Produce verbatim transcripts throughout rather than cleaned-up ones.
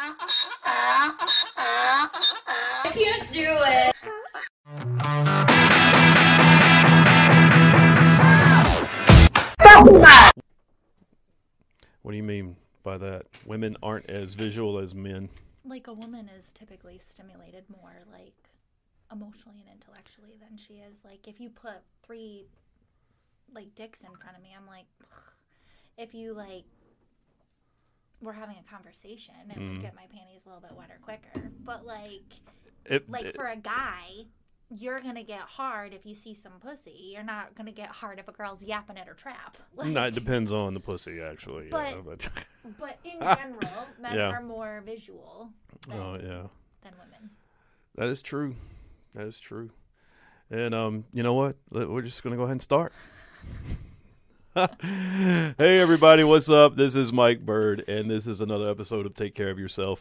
I can't do it. What do you mean by that? Women aren't as visual as men. Like, a woman is typically stimulated more, like, emotionally and intellectually than she is. Like, if you put three, like, dicks in front of me, I'm like, ugh. If you, like, we're having a conversation, it Mm. would get my panties a little bit wetter quicker. But, like, It, like it- for a guy, you're going to get hard if you see some pussy. You're not going to get hard if a girl's yapping at her trap. Like, no, it depends on the pussy, actually. But- yeah, but But in general, men Yeah. are more visual than, oh yeah, than women. that is true. That is true. And um, you know what? Let- We're just gonna go ahead and start. Hey everybody, what's up? This is Mike Bird, and this is another episode of Take Care of Yourself.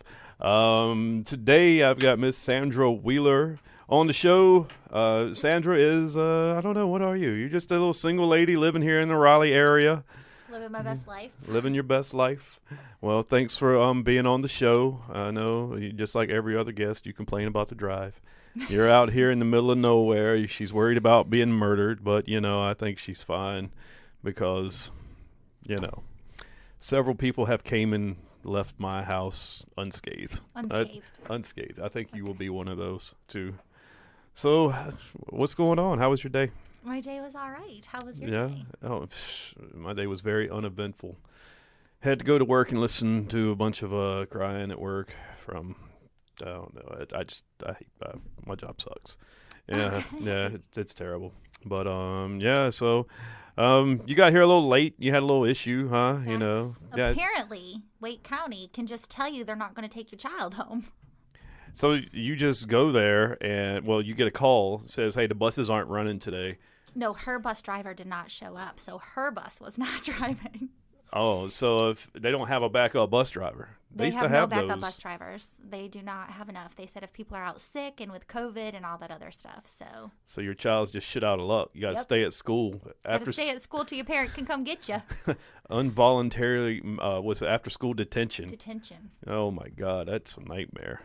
Um, today I've got Miss Sandra Wheeler on the show. Uh, Sandra is uh, I don't know, what are you? You're just a little single lady living here in the Raleigh area. Living my best life. Living your best life. Well, thanks for um being on the show. I know, you, just like every other guest, you complain about the drive. You're out here in the middle of nowhere. She's worried about being murdered, but, you know, I think she's fine because, you know, several people have came and left my house unscathed. Unscathed. I, unscathed. I think you will be one of those, too. So, what's going on? How was your day? My day was all right. How was your yeah. day? Oh, psh, my day was very uneventful. Had to go to work and listen to a bunch of uh, crying at work from, I don't know. I, I just, I hate, uh, my job sucks. Yeah, Okay. yeah, it, it's terrible. But, um, yeah, so, um, you got here a little late. You had a little issue, huh? You know? That's- Yeah. Apparently, Wake County can just tell you they're not going to take your child home. So you just go there and, well, you get a call, says, hey, the buses aren't running today. No, her bus driver did not show up, so her bus was not driving. Oh, so if they don't have a backup bus driver. They, They used have to no have backup those. bus drivers. They do not have enough. They said if people are out sick and with COVID and all that other stuff, so So your child's just shit out of luck. You got to Yep. stay at school you after have to stay at school till your parent can come get you. involuntarily. Uh, was it after school detention? Detention. Oh my God, that's a nightmare.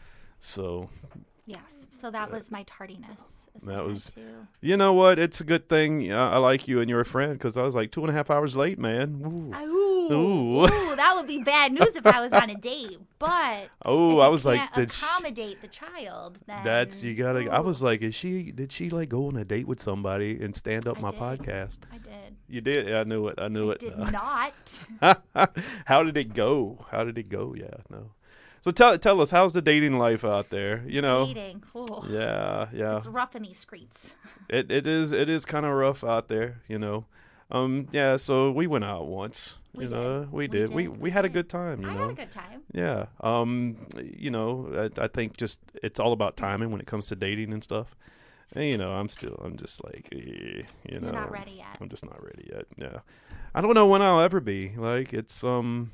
So Yes. So that was my tardiness. is That I had was- to- you know what? It's a good thing. Uh, I like you and you're a friend because I was like two and a half hours late, man. Ooh. Ooh, Ooh. ooh, that would be bad news if I was on a date. But Oh, if I you was like, can't did she- accommodate the child. Then That's you gotta. I ooh, was like, is she? Did she like go on a date with somebody and stand up I my did. podcast? I did. You did. Yeah, I knew it. I knew I it. did Uh, not. How did it go? How did it go? Yeah, no. So tell tell us, how's the dating life out there? You know. Dating. Ooh, Yeah, yeah. it's rough in these streets. It it is it is kind of rough out there, you know. Um, yeah. So we went out once. We you did. know, we We did. We did. we We had a did. good time. You I know. had a good time. Yeah. Um, you know, I, I think just it's all about timing when it comes to dating and stuff. And you know, I'm still I'm just like, eh, you know, You're not ready yet. I'm just not ready yet. Yeah. I don't know when I'll ever be. Like it's um.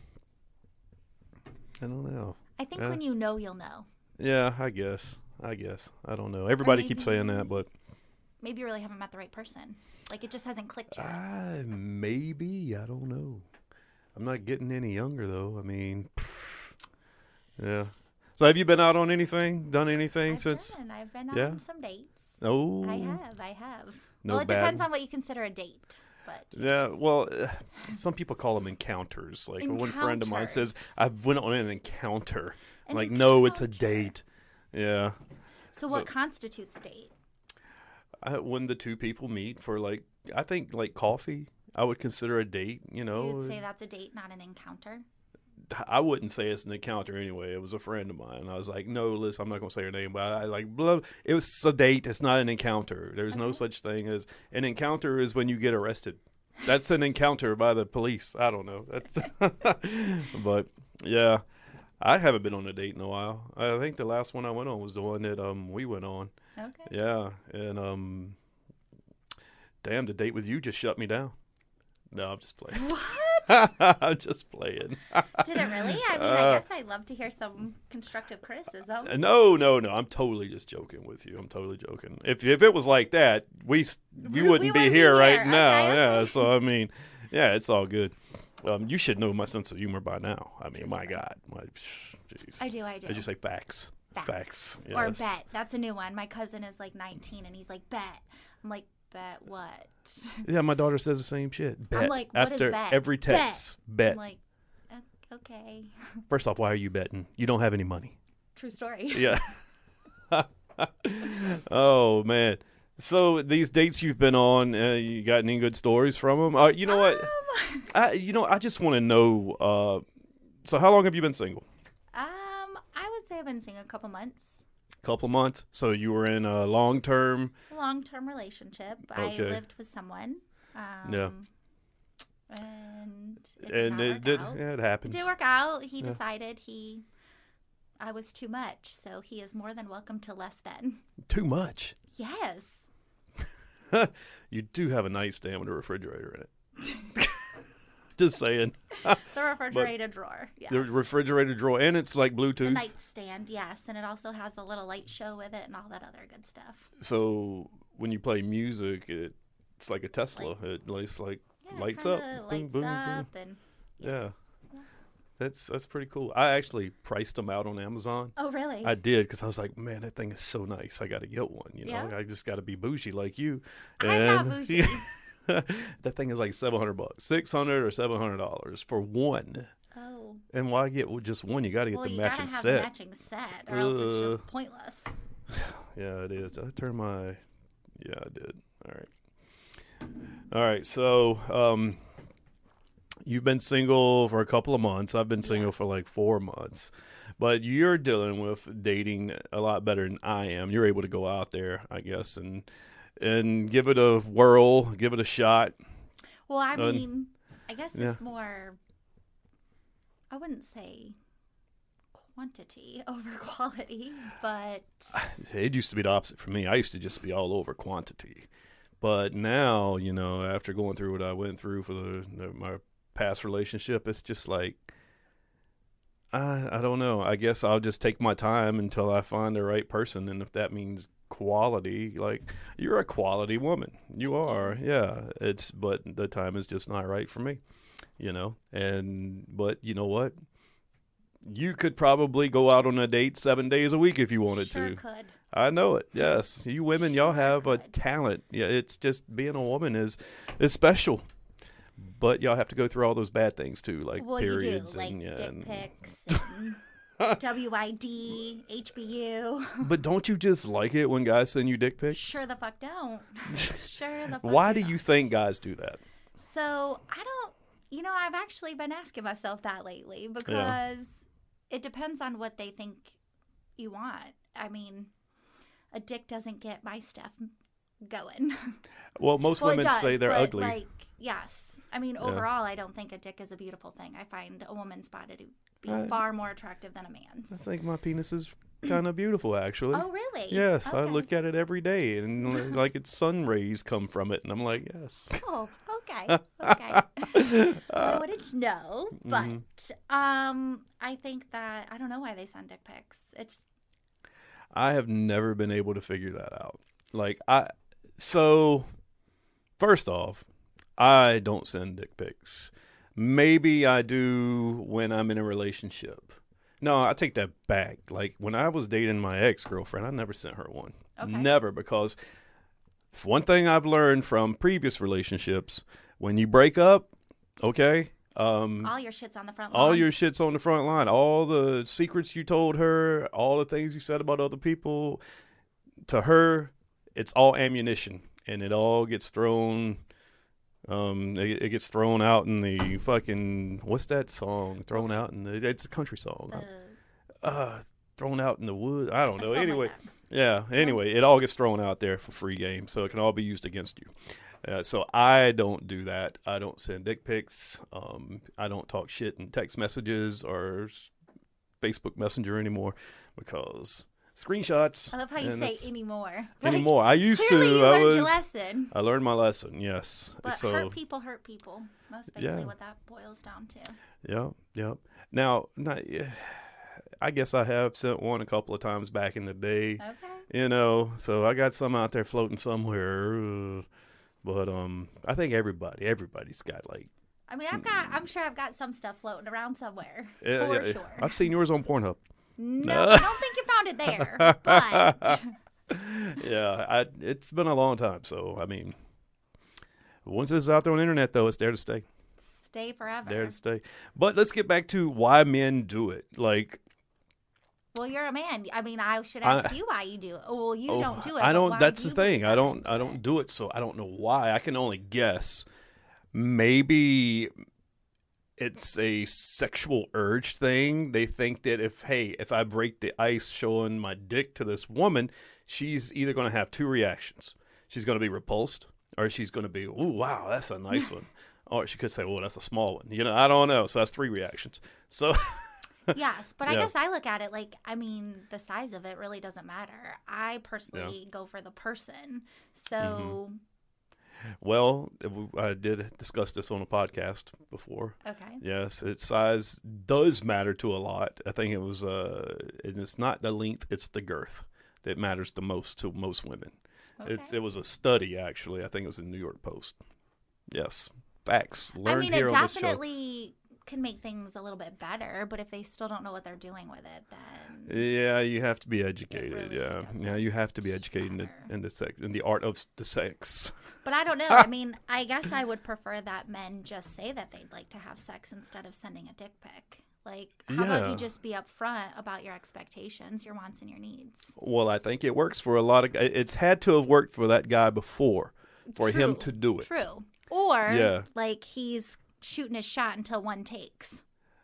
I don't know. I think Yeah. when you know, you'll know. Yeah, I guess. I guess. I don't know. Everybody keeps saying that, but Maybe you really haven't met the right person. Like, it just hasn't clicked yet. uh, maybe. I don't know. I'm not getting any younger though. I mean, yeah. So have you been out on anything? Done anything I've since? been. I've been Yeah? on some dates. Oh. I have. I have. No well, it bad- depends on what you consider a date. But Yeah, well, uh, some people call them encounters. Like one friend of mine says, "I went on an encounter." An like, no, it's a encounter. date. Yeah. So what So- constitutes a date? I, when the two people meet for like, I think like coffee, I would consider a date. You know, You'd say that's a date, not an encounter. I wouldn't say it's an encounter anyway. It was a friend of mine. I was like, no, listen, I'm not gonna say her name, but I, I like, blah, it was a date. It's not an encounter. There's no Okay. such thing as an encounter. Is when you get arrested. That's an encounter by the police. I don't know. That's but yeah, I haven't been on a date in a while. I think the last one I went on was the one that um we went on. Okay. Yeah, and um, damn, the date with you just shut me down. No, I'm just playing. What? I'm just playing. Did it really? I mean, Uh, I guess I'd love to hear some constructive criticism. No, no, no. I'm totally just joking with you. I'm totally joking. If if it was like that, we s- we We wouldn't be wouldn't be here right here. now. Okay, Yeah. okay. So I mean, yeah, it's all good. Um, you should know my sense of humor by now. I mean, my God, my, Jeez. I do, I do. Did you say facts? Facts. Facts. Or Yes. bet. That's a new one. My cousin is like nineteen and he's like, bet. I'm like, bet what? Yeah, my daughter says the same shit. Bet. I'm like, what is After bet? every text. Bet. I'm like, "O- okay. First off, why are you betting? You don't have any money. True story. Yeah. Oh, man. So these dates you've been on, uh, you got any good stories from them? Uh, you know what? Um, I, you know, I just want to know. Uh, so how long have you been single? um, I would say I've been seeing a couple months. Couple of months. So you were in a long term. Long term relationship. Okay. I lived with someone. Um, Yeah. And it did And not it work did. out. Yeah, it It happens. did work out. He Yeah. decided he, I was too much, so he is more than welcome to less than. Too much. Yes. You do have a nightstand with a refrigerator in it. Just saying. The refrigerator drawer. Yes. The refrigerator drawer, and it's like The Bluetooth. nightstand, yes, and it also has a little light show with it and all that other good stuff. So when you play music, it, it's like a Tesla. Like- it lights like Yeah, lights kinda up. Boom, lights boom, boom. up, and Yeah. yes. Yes. That's that's pretty cool. I actually priced them out on Amazon. Oh, really? I did because I was like, man, that thing is so nice. I got to get one. You know, Yeah? I just got to be bougie like you. I'm not And- bougie. That thing is like seven hundred bucks, six hundred or seven hundred dollars for one. Oh. And why get just one? You got to get Well, the you matching gotta have set. a matching set, or else it's Uh. just pointless. Yeah, it is. I turned my. Yeah, I did. All right. All right. So, um, you've been single for a couple of months. I've been single Yes. for like four months. But you're dealing with dating a lot better than I am. You're able to go out there, I guess, and and give it a whirl, give it a shot. Well, I Uh, mean, I guess yeah. it's more. I wouldn't say quantity over quality, but It used to be the opposite for me. I used to just be all over quantity. But now, you know, after going through what I went through for the, the my past relationship, it's just like, I I don't know. I guess I'll just take my time until I find the right person. And if that means quality, like, you're a quality woman. You are. Yeah. It's, but the time is just not right for me, you know? And, but you know what? You could probably go out on a date seven days a week if you wanted sure to. could. I know it. Yes, you women, y'all Sure have a could. talent. Yeah, it's just being a woman is is special, but y'all have to go through all those bad things too, like Well, periods you do, like and yeah. dick and- pics and W I D, H B U. But don't you just like it when guys send you dick pics? Sure the fuck don't. Sure the fuck Why do don't. you think guys do that? So I don't. You know, I've actually been asking myself that lately because it depends on what they think you want. I mean, a dick doesn't get my stuff going. Well, most Well, it women does, say they're but, ugly. Like, yes. I mean, overall, I don't think a dick is a beautiful thing. I find a woman's body to be I- far more attractive than a man's. I think my penis is kind of beautiful, actually. Oh, really? Yes, I Okay. look at it every day, and like it's sun rays come from it, and I'm like, yes. Oh, okay. Okay. I wouldn't know, but Mm-hmm. um, I think that I don't know why they send dick pics. It's I have never been able to figure that out. Like I, so first off, I don't send dick pics. Maybe I do when I'm in a relationship. No, I take that back. Like when I was dating my ex-girlfriend, I never sent her one. Okay. Never, because one thing I've learned from previous relationships, when you break up, okay, um, all your shit's on the front line. all your shit's on the front line. All the secrets you told her, all the things you said about other people, to her, it's all ammunition, and it all gets thrown. Um, it, it gets thrown out in the fucking what's that song? Thrown out in the it's a country song. Uh, Uh, thrown out in the woods. I don't know. something like Anyway, that. yeah. Anyway, it all gets thrown out there for free game, so it can all be used against you. Uh, so I don't do that. I don't send dick pics. Um, I don't talk shit in text messages or s- Facebook Messenger anymore because screenshots. I love how you and say it's- anymore. anymore. I used Clearly, to. you I learned was. your lesson. I learned my lesson. Yes. But so hurt people hurt people. That's basically Yeah. what that boils down to. yeah, yeah. Now, not. Yeah, I guess I have sent one a couple of times back in the day. Okay. You know, so I got some out there floating somewhere. uh, But um, I think everybody, everybody's got like I mean, I've got. I'm sure I've got some stuff floating around somewhere Yeah, for yeah, sure. I've seen yours on Pornhub. No, I don't think you found it there. But Yeah, I, it's been a long time. So, I mean, once it's out there on the internet, though, it's there to stay. stay forever. There to stay. But let's get back to why men do it. Like, Well, you're a man. I mean, I should I- ask you why you do it. Well, you oh, don't do it. I but don't. why That's do the thing. you I let don't. men I don't do it. So I don't know why. I can only guess. Maybe it's a sexual urge thing. They think that if, hey, if I break the ice showing my dick to this woman, she's either going to have two reactions. She's going to be repulsed, or she's going to be, ooh, wow, that's a nice one. Or she could say, oh, that's a small one. You know, I don't know. So that's three reactions. So Yes, but I Yeah. guess I look at it like, I mean, the size of it really doesn't matter. I personally go for the person. So, Well, I did discuss this on a podcast before. okay. Yes, its size does matter to a lot. I think it was, uh, and it's not the length, it's the girth that matters the most to most women. It's Okay. It was a study, actually. I think it was in the New York Post. Yes, facts. I Learned mean, here it on this show. definitely can make things a little bit better, but if they still don't know what they're doing with it, then Yeah, you have to be educated. really yeah, doesn't yeah, you have to be educated in the, matter. in the sex, in the art of s- the sex. But I don't know. I mean, I guess I would prefer that men just say that they'd like to have sex instead of sending a dick pic. Like, how about Yeah. you just be upfront about your expectations, your wants, and your needs? Well, I think it works for a lot of. gu- It's had to have worked for that guy before, for him True, to do it. True. Or, Yeah. like, he's shooting his shot until one takes.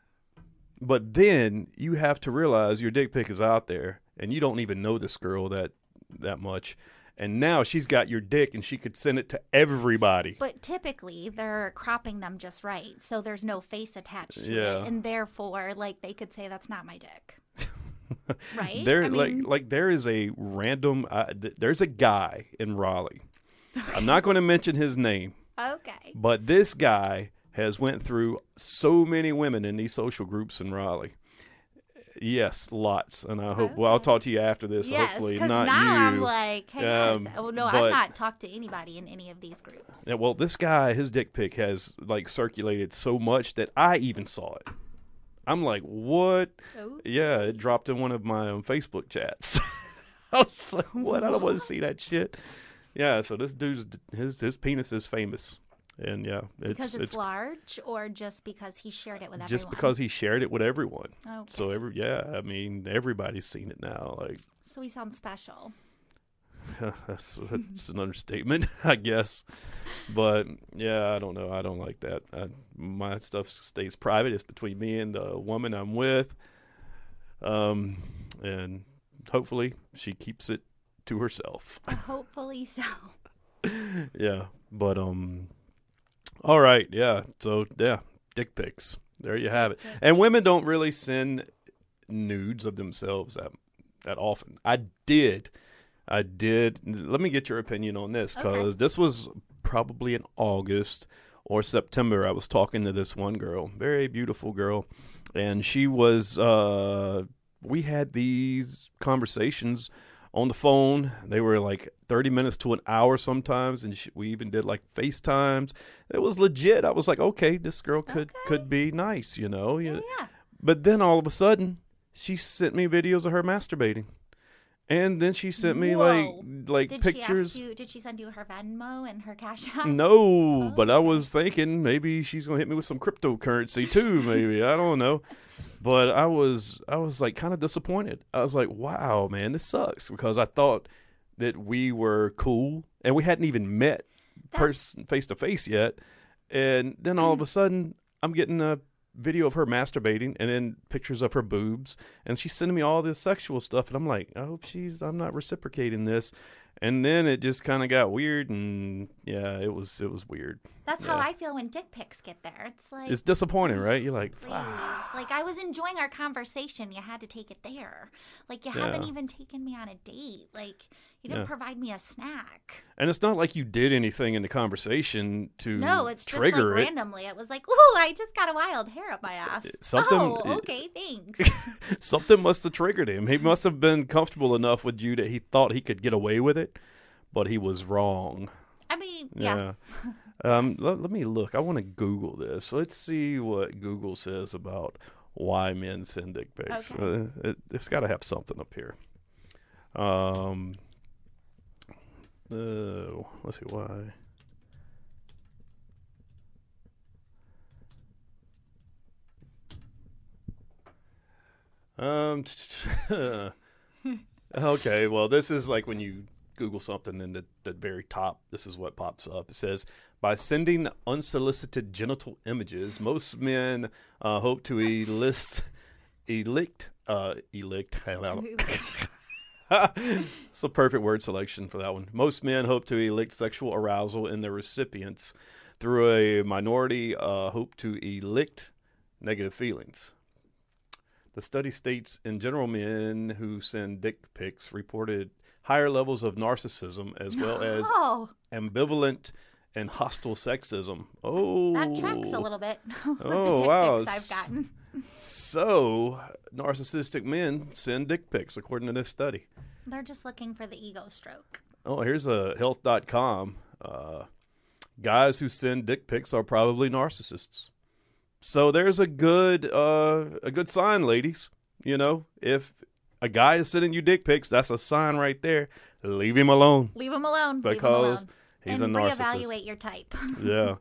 But then you have to realize your dick pic is out there, and you don't even know this girl that that much. And now she's got your dick, and she could send it to everybody. But typically, they're cropping them just right, so there's no face attached to Yeah. it, and therefore, like, they could say that's not my dick. Right? There, I mean, like, like there is a random. Uh, th- there's a guy in Raleigh. I'm not going to mention his name, okay. but this guy has went through so many women in these social groups in Raleigh. Yes, lots, and I hope. Well, I'll Okay. talk to you after this. Yes, hopefully, because not now you. I'm like, hey guys, Um, oh no, but- I've not talked to anybody in any of these groups. Yeah, well, this guy, his dick pic has like circulated so much that I even saw it. I'm like, what? Oh. Yeah, it dropped in one of my um, Facebook chats. I was like, what? I don't want to see that shit. Yeah, so this dude's his his penis is famous, and yeah, it's Because it's, it's large, or just because he shared it with just everyone? because he shared it with everyone. Okay. So every yeah, I mean everybody's seen it now. Like So he sounds special. that's that's an understatement, I guess. But yeah, I don't know. I don't like that. I, my stuff stays private. It's between me and the woman I'm with. Um, and hopefully she keeps it to herself. Hopefully so. Yeah, but um, all right, yeah. So yeah, dick pics. There you have it. And women don't really send nudes of themselves that that often. I did. I did. Let me get your opinion on this, because Okay. this was probably in August or September. I was talking to this one girl, very beautiful girl, and she was, uh, we had these conversations on the phone. They were like thirty minutes to an hour sometimes, and she, we even did like FaceTimes. It was legit. I was like, okay, this girl could, Okay. could be nice, you know? Yeah, You- yeah. But then all of a sudden, she sent me videos of her masturbating. And then she sent me Whoa. like like Did pictures. she ask you? Did she send you her Venmo and her Cash App? No, but I Okay. was thinking maybe she's gonna hit me with some cryptocurrency too. Maybe I don't know, but I was I was like kind of disappointed. I was like, wow, man, this sucks, because I thought that we were cool and we hadn't even met That's- person face to face yet, and then all of a sudden I'm getting a video of her masturbating and then pictures of her boobs, and she's sending me all this sexual stuff, and I'm like, I hope she's I'm not reciprocating this. And then it just kind of got weird, and yeah, it was it was weird. That's how Yeah. I feel when dick pics get there. It's like, It's disappointing, right? You're like, please. "Ah." Like, I was enjoying our conversation. You had to take it there. Like, you haven't Yeah. even taken me on a date. Like, you didn't Yeah. provide me a snack. And it's not like you did anything in the conversation to No, it's just trigger like it. randomly. It was like, ooh, I just got a wild hair up my ass. Something- Oh, okay, thanks. Something must have triggered him. He must have been comfortable enough with you that he thought he could get away with it, but he was wrong. I mean, yeah. Yeah. Um, let, let me look. I want to Google this. Let's see what Google says about why men send dick pics. Okay. Uh, it, it's got to have something up here. Um, uh, let's see why. Um. Okay. Well, this is like when you Google something and at the very top, this is what pops up. It says, by sending unsolicited genital images, most men uh, hope to elicit, elict, uh, elict, it's a perfect word selection for that one. Most men hope to elicit sexual arousal in their recipients through a minority uh, hope to elicit negative feelings. The study states, in general, men who send dick pics reported higher levels of narcissism as well as Oh, ambivalent and hostile sexism. Oh, that tracks a little bit with Oh, the dick wow. pics I've gotten. So, narcissistic men send dick pics, according to this study. They're just looking for the ego stroke. Oh, here's a health dot com. Uh, guys who send dick pics are probably narcissists. So there's a good uh, a good sign, ladies. You know, if a guy is sending you dick pics, that's a sign right there. Leave him alone. Leave him alone. Leave him Because alone. he's and a narcissist. reevaluate your type. Yeah.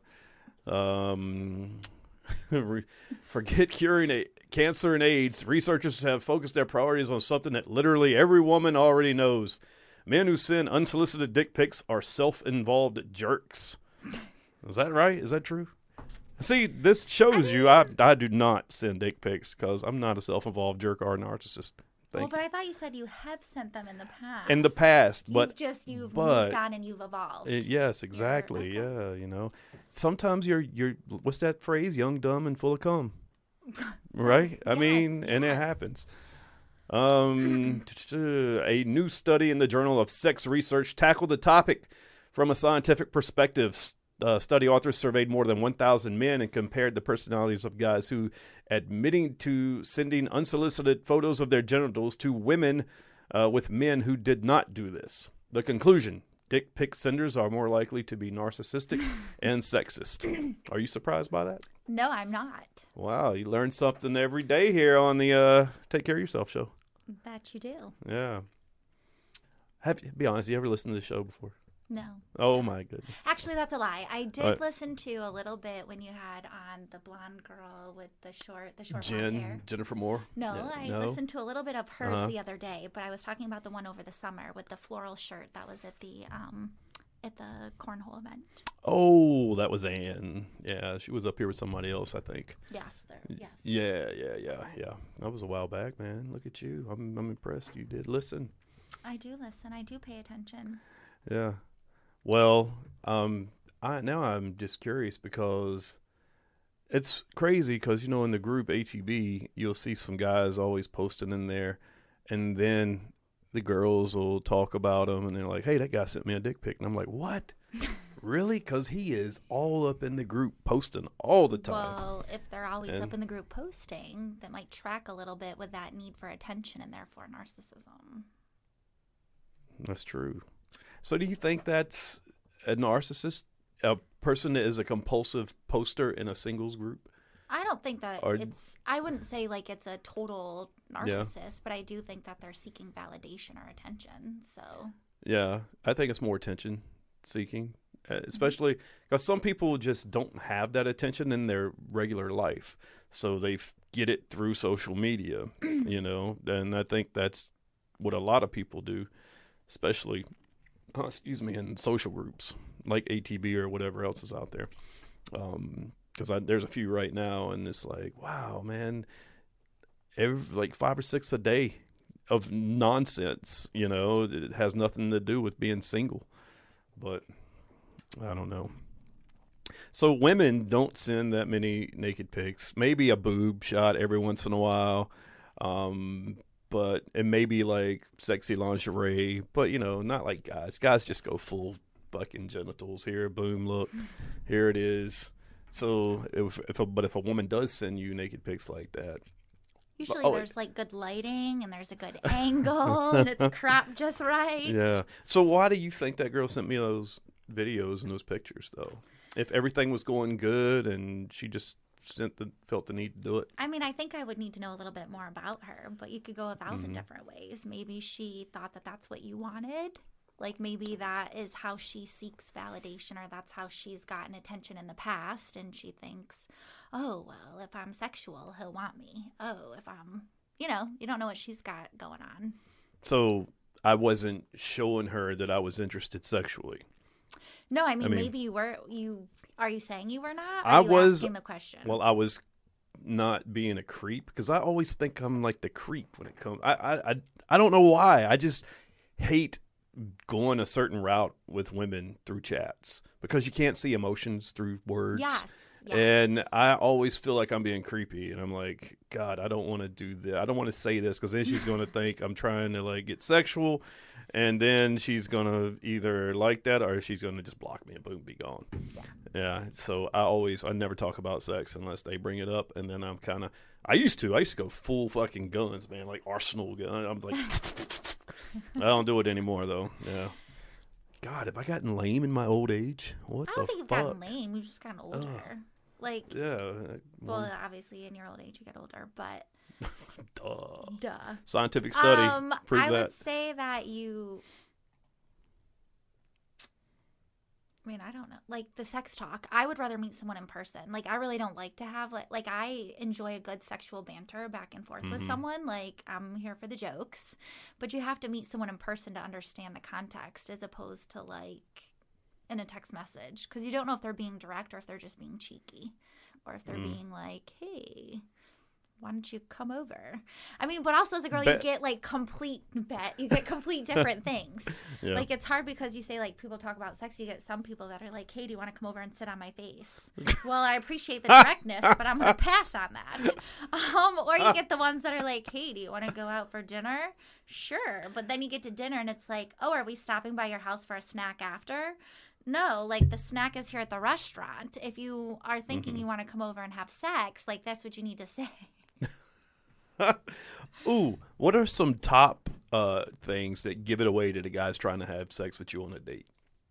Um, re- forget curing a- cancer and AIDS. Researchers have focused their priorities on something that literally every woman already knows. Men who send unsolicited dick pics are self-involved jerks. Is that right? Is that true? See, this shows I you I, I do not send dick pics because I'm not a self-involved jerk or a narcissist. Well, Thank but I thought you said you have sent them in the past. In the past, You've but just you've but- moved on and you've evolved. It, yes, exactly. okay. Yeah, you know, sometimes you're you're what's that phrase? Young, dumb, and full of cum. Right? I Yes, mean, and it yes. happens. Um, a new study in the Journal of Sex Research tackled the topic from a scientific perspective. Uh, study authors surveyed more than one thousand men and compared the personalities of guys who admitting to sending unsolicited photos of their genitals to women uh, with men who did not do this. The conclusion: dick pic senders are more likely to be narcissistic and sexist. Are you surprised by that? No, I'm not. Wow, you learn something every day here on the uh, Take Care of Yourself show. That you do. Yeah. Have be honest, you ever listened to the show before? No. Oh my goodness. Actually, that's a lie. I did Alright. listen to a little bit when you had on the blonde girl with the short, the short blonde hair. Jen, Jennifer Moore. No, Yeah, I no? listened to a little bit of hers Uh-huh. the other day, but I was talking about the one over the summer with the floral shirt that was at the um at the cornhole event. Oh, that was Ann. Yeah, she was up here with somebody else, I think. Yes, there. Yes. Yeah, yeah, yeah, yeah. That was a while back, man. Look at you. I'm, I'm impressed. You did listen. I do listen. I do pay attention. Yeah. Well, um, I now I'm just curious because it's crazy because, you know, in the group H E B, you'll see some guys always posting in there, and then the girls will talk about them, and they're like, hey, that guy sent me a dick pic. And I'm like, what? Really? Because he is all up in the group posting all the time. Well, if they're always And- up in the group posting, that might track a little bit with that need for attention and therefore narcissism. That's true. So do you think that's a narcissist, a person that is a compulsive poster in a singles group? I don't think that Are- it's, I wouldn't say like it's a total narcissist, but I do think that they're seeking validation or attention. So, Yeah, I think it's more attention seeking, uh, especially because some people just don't have that attention in their regular life. So they f- get it through social media, you know, and I think that's what a lot of people do, especially, uh, excuse me, in social groups like A T B or whatever else is out there. Um, because there's a few right now, and it's like, wow, man, every like five or six a day of nonsense, you know, it has nothing to do with being single. But I don't know. So women don't send that many naked pics. Maybe a boob shot every once in a while. Um, but it may be like sexy lingerie, but you know, not like guys. Guys just go full fucking genitals here. Boom, look, here it is. So if, if a, but if a woman does send you naked pics like that, usually oh, there's like good lighting and there's a good angle and it's cropped just right. yeah. So why do you think that girl sent me those videos and those pictures though? if everything was going good and she just sent the, felt the need to do it. I mean, I think I would need to know a little bit more about her, but you could go a 1000 Mhm. different ways. Maybe she thought that that's what you wanted. Like, maybe that is how she seeks validation, or that's how she's gotten attention in the past, and she thinks, oh, well, if I'm sexual, he'll want me. Oh, if I'm, you know, you don't know what she's got going on. So I wasn't showing her that I was interested sexually. No, I mean, I mean- maybe you were, you, are you saying you were not? Or I are you was- asking the question? Well, I was not being a creep because I always think I'm like the creep when it comes. I, I, I, I don't know why. I just hate going a certain route with women through chats because you can't see emotions through words. yes. yes. And I always feel like I'm being creepy, and I'm like, God, I don't want to do that. I don't want to say this because then she's going to think I'm trying to like get sexual, and then she's going to either like that or she's going to just block me and boom, be gone. Yeah. Yeah. So I always, I never talk about sex unless they bring it up, and then I'm kind of, I used to, I used to go full fucking guns, man, like Arsenal gun. I'm like, I don't do it anymore though. Yeah. God, have I gotten lame in my old age? What I the don't think you've fuck? gotten lame. You've just gotten older. Like, Yeah. uh, well, obviously in your old age you get older, but duh. duh. Scientific study Um, prove I that. would say that you. I mean, I don't know. Like the sex talk, I would rather meet someone in person. Like, I really don't like to have like like I enjoy a good sexual banter back and forth with Mhm. someone. Like, I'm here for the jokes, but you have to meet someone in person to understand the context, as opposed to like in a text message, because you don't know if they're being direct or if they're just being cheeky, or if they're Mm. being like, "Hey, why don't you come over?" I mean, but also as a girl, Bet- you get like complete bet. You get complete different things. Yeah. Like, it's hard because you say like people talk about sex. You get some people that are like, "Hey, do you want to come over and sit on my face?" Well, I appreciate the directness, but I'm gonna pass on that. Um, or you get the ones that are like, "Hey, do you want to go out for dinner?" Sure, but then you get to dinner and it's like, "Oh, are we stopping by your house for a snack after?" No, like the snack is here at the restaurant. If you are thinking Mhm. you want to come over and have sex, like that's what you need to say. Ooh, what are some top uh, things that give it away to the guys trying to have sex with you on a date?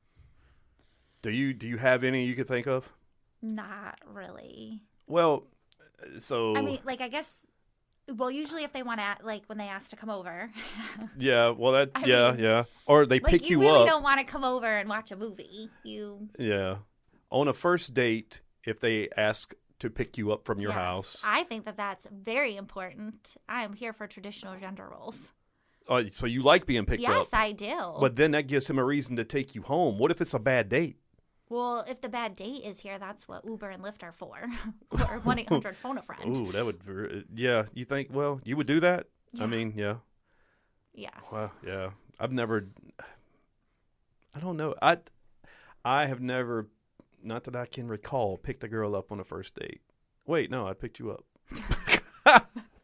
Do you do you have any you could think of? Not really. Well, so I mean, like, I guess, well, usually if they want to, like, when they ask to come over, yeah, well that I yeah mean, yeah, or they like, pick you you, really up. don't want to come over and watch a movie. You, Yeah, on a first date, if they ask to pick you up from your yes. house, I think that that's very important. I am here for traditional gender roles. uh, so you like being picked Yes, up, I do. but then that gives him a reason to take you home. What if it's a bad date? Well, if the bad date is here, that's what Uber and Lyft are for. Or one eight hundred phone a friend. Ooh, that would ver- yeah. You think? Well, you would do that? Yeah. I mean, yeah. Yes. Well, yeah. I've never. I don't know. I I have never, not that I can recall, picked a girl up on a first date. Wait, no, I picked you up.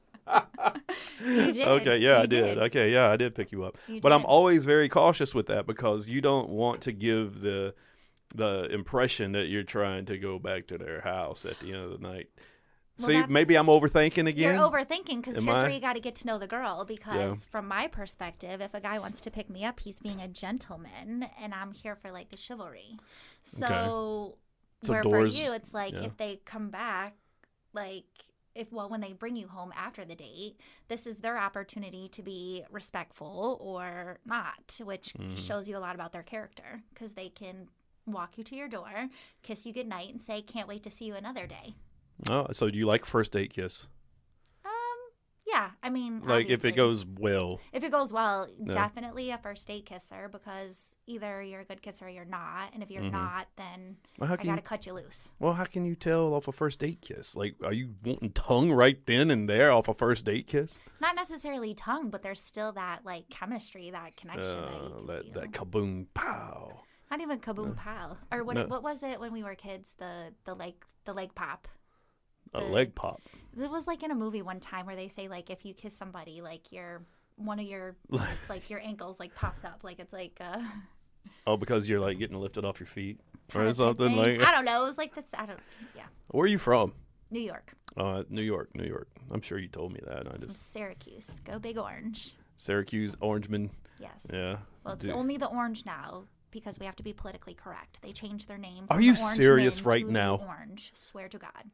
You did. Okay, yeah, You I did. did. Okay, yeah, I did pick you up. You But I'm did. always very cautious with that because you don't want to give the the impression that you're trying to go back to their house at the end of the night. Well, See, that's- maybe I'm overthinking again. You're overthinking because Am here's I? where you got to get to know the girl. Because Yeah. from my perspective, if a guy wants to pick me up, he's being a gentleman, and I'm here for like the chivalry. So, So where doors- for you, it's like yeah. if they come back, like if well, when they bring you home after the date, this is their opportunity to be respectful or not, which Mhm. shows you a lot about their character because they can walk you to your door, kiss you goodnight, and say, "Can't wait to see you another day." Oh, so do you like first date kiss? Um, yeah, I mean, Like if obviously. it goes well. If it goes well, Yeah. definitely a first date kisser because either you're a good kisser or you're not. And if you're Mhm. not, then Well, how I can got you, to cut you loose. well, how can you tell off a first date kiss? Like, are you wanting tongue right then and there off a first date kiss? Not necessarily tongue, but there's still that like chemistry, that connection that you Uh, can that feel. that kaboom pow. Not even kaboom pow. Or what? No. What was it when we were kids? The the leg the leg pop. A The- leg pop. It was like in a movie one time where they say like if you kiss somebody, like your one of your like your ankles like pops up, like it's like uh Oh, because you're like getting lifted off your feet kinda or type something thing. like. I don't know. It was like this. I don't. Yeah, Where are you from? New York. Uh, New York, New York. I'm sure you told me that. I From just Syracuse. Go Big Orange. Syracuse, Orangeman. Yes. Yeah. Well, it's Dude. only the orange now. because we have to be politically correct. They changed their name. Are from you the Orange serious Men right to the now? Orange. Swear to God.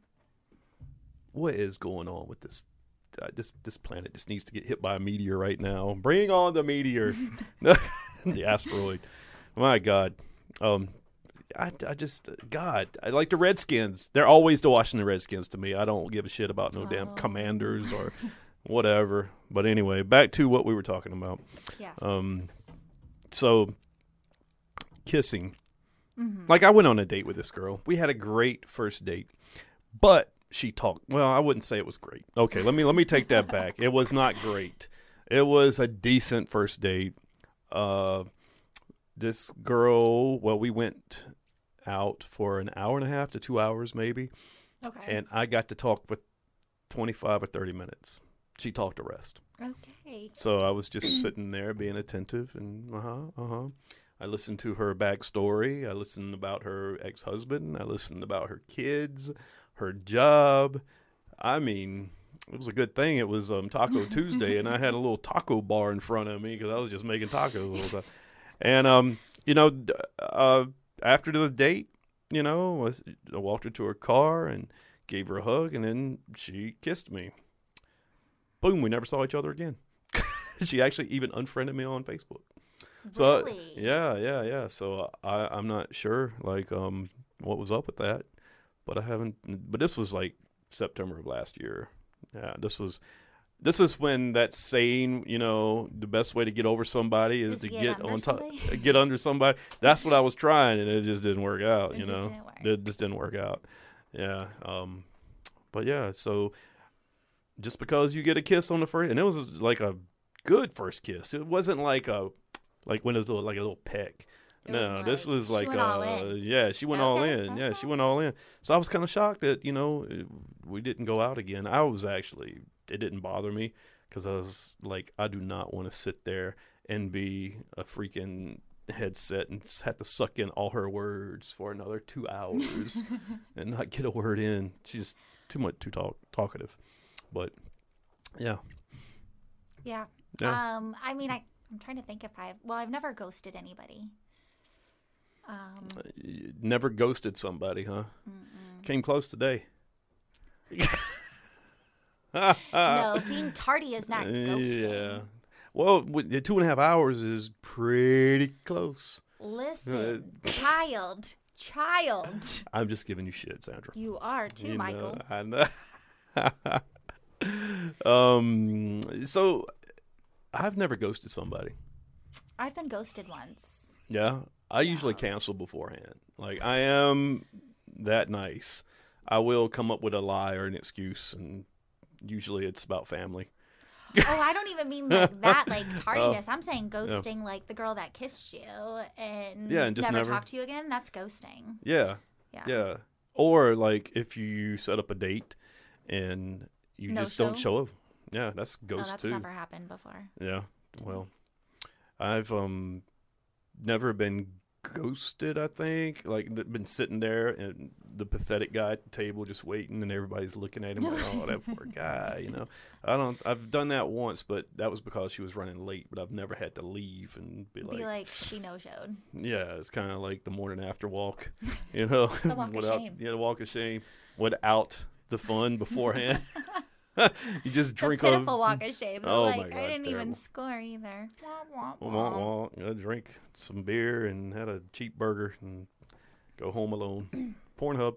What is going on with this? Uh, this this planet just needs to get hit by a meteor right now. Bring on the meteor, the asteroid. My God, um, I, I just God, I like the Redskins. They're always the Washington Redskins to me. I don't give a shit about no damn Oh. Commanders or whatever. But anyway, back to what we were talking about. Yes. Um, so kissing. Mm-hmm. Like I went on a date with this girl. We had a great first date, but she talked. Well, I wouldn't say it was great. Okay, let me let me take that back. It was not great. It was a decent first date. Uh, this girl. Well, we went out for an hour and a half to two hours, maybe, Okay. and I got to talk for twenty-five or thirty minutes. She talked the rest. Okay. So I was just sitting there being attentive, and uh huh, uh huh. I listened to her backstory. I listened about her ex-husband. I listened about her kids, her job. I mean, it was a good thing it was um, Taco Tuesday, and I had a little taco bar in front of me because I was just making tacos all the time. And, um, you know, d- uh, after the date, you know, I s- I walked her to her car and gave her a hug, and then she kissed me. Boom, we never saw each other again. She actually even unfriended me on Facebook. So uh, Really? yeah, yeah, yeah. So uh, I I'm not sure like um what was up with that, but I haven't. But this was like September of last year. Yeah, this was this is when that saying, you know, the best way to get over somebody is Is to get get under on top, somebody? get under somebody. That's what I was trying, and it just didn't work out. It you just know, didn't work. it just didn't work out. Yeah. Um, but yeah, so just because you get a kiss on the first, and it was like a good first kiss. It wasn't like a like when it was a little, like a little peck. It No, was this like- was she like went all uh in. yeah, she went all Okay, in. Yeah, she okay. went all in. So I was kind of shocked that, you know, we didn't go out again. I was actually it didn't bother me cuz I was like I do not want to sit there and be a freaking headset and s- have to suck in all her words for another two hours and not get a word in. She's too much too talk talkative. But yeah. Yeah. Yeah. Um, I mean, I, I'm trying to think if I've, well, I've never ghosted anybody. Um, You never ghosted somebody, huh? mm-mm. Came close today. no, being tardy is not ghosting. Yeah. Well, w- the two and a half hours is pretty close. Listen, child, child. I'm just giving you shit, Sandra. You are too, You Michael. know, I know. um. So, I've never ghosted somebody. I've been ghosted once. Yeah. I usually Yes. cancel beforehand. Like I am that nice. I will come up with a lie or an excuse, and usually it's about family. Oh, I don't even mean like that, like Oh. tardiness. I'm saying ghosting, like the girl that kissed you and, Yeah, and just never, never- talked to you again. That's ghosting. Yeah. Yeah. Yeah. Or like if you set up a date and you No just don't show? show up. Yeah, that's Oh, ghost that's too. never happened before. Yeah. Well, I've um never been ghosted, I think. Like th- been sitting there and the pathetic guy at the table just waiting and everybody's looking at him like, "Oh, that poor guy," you know. I don't I've done that once, but that was because she was running late, but I've never had to leave and be like, Be like, she no showed. yeah, it's kind of like the morning after walk, you know. The walk of without, shame. Yeah, the walk of shame without the fun beforehand. You just drink the a pitiful walk of shame. Oh like, my God, I it's didn't even terrible. score either. Wah, wah, wah, wah. wah, you know, drink some beer and had a cheap burger and go home alone. Pornhub.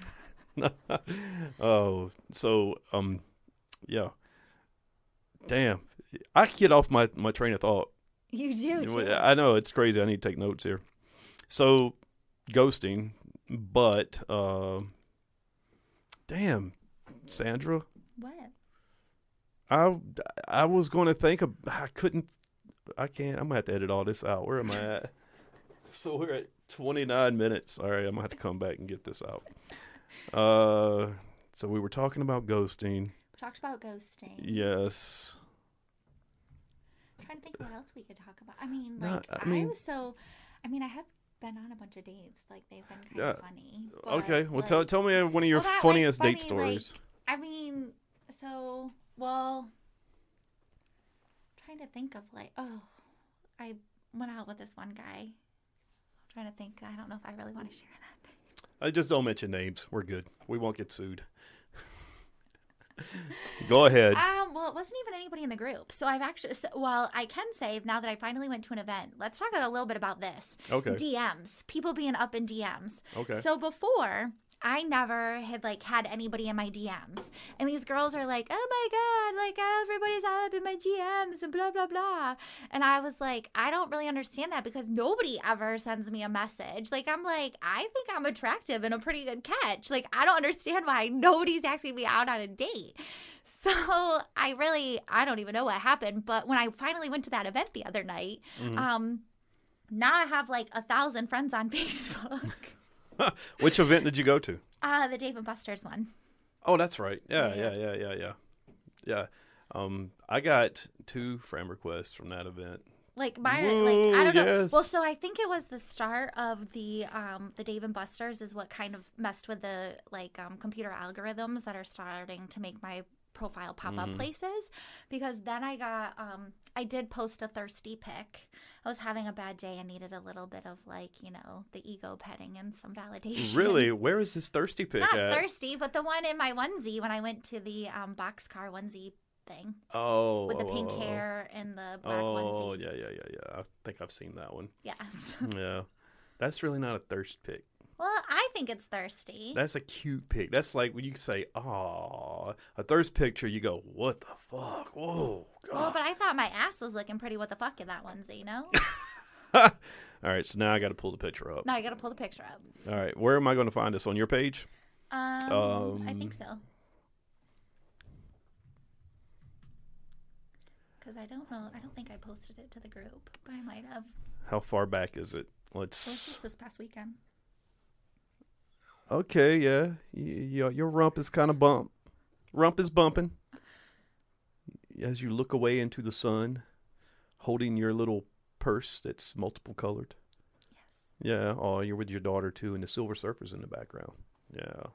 Oh, so um, yeah. Damn, I can get off my my train of thought. You do, too. I know it's crazy. I need to take notes here. So, ghosting, but uh, damn, Sandra, What? I I was going to think of I couldn't I can't. I'm gonna have to edit all this out. Where am I at? So we're at twenty-nine minutes. All right, I'm gonna have to come back and get this out. Uh, so we were talking about ghosting. Talked about ghosting. Yes. I'm trying to think of what else we could talk about. I mean, No, like, I I, mean- was so, I mean, I have been on a bunch of dates. Like, they've been kind Yeah. of funny. But, Okay. Well, like, tell tell me one of your well, that, like, funniest funny, date stories. I mean, so, well, trying to think of, like, oh, I went out with this one guy. trying to think. I don't know if I really want to share that. I just don't mention names. We're good. We won't get sued. Go ahead. Um, well, it wasn't even anybody in the group. So I've actually, so, well, I can say now that I finally went to an event, let's talk a little bit about this. Okay. D Ms. People being up in D Ms. Okay. So before, I never had like had anybody in my D Ms. And these girls are like, oh my God, like everybody's all up in my D Ms and blah, blah, blah. And I was like, I don't really understand that because nobody ever sends me a message. Like, I'm like, I think I'm attractive and a pretty good catch. Like, I don't understand why nobody's asking me out on a date. So I really, I don't even know what happened. But when I finally went to that event the other night, Mhm. um, now I have like a thousand friends on Facebook. Which event did you go to? Uh, the Dave and Buster's one. Oh, that's right. Yeah, Yeah. yeah, yeah, yeah, yeah. Yeah. Um, I got two friend requests from that event. Like mine, Whoa, like I don't know. yes. Well, so I think it was the start of the um the Dave and Buster's is what kind of messed with the like um computer algorithms that are starting to make my profile pop up Mhm. places, because then I got um I did post a thirsty pic. I was having a bad day and needed a little bit of like, you know, the ego petting and some validation. Really? Where is this thirsty pic Not at? thirsty, but the one in my onesie when I went to the um boxcar onesie thing Oh. with the oh, pink oh, oh. hair and the black Oh, onesie. yeah, yeah, yeah, yeah. I think I've seen that one. Yes. Yeah. That's really not a thirst pic. Well, I think it's thirsty. That's a cute pic. That's like when you say, "Aw," a thirst picture. You go, "What the fuck? Whoa, God!" Well, but I thought my ass was looking pretty what the fuck in that onesie, you know? All right, so now I got to pull the picture up. Now I gotta pull the picture up. All right, where am I going to find this on your page? Um, I Um, think so. Because I don't know. I don't think I posted it to the group, but I might have. How far back is it? It was Let's. just this past weekend. Okay, yeah, y- y- your rump is kind of bump. Rump is bumping as you look away into the sun, holding your little purse that's multiple colored. Yes. Yeah. Oh, you're with your daughter too, and the Silver Surfer's in the background. Yeah.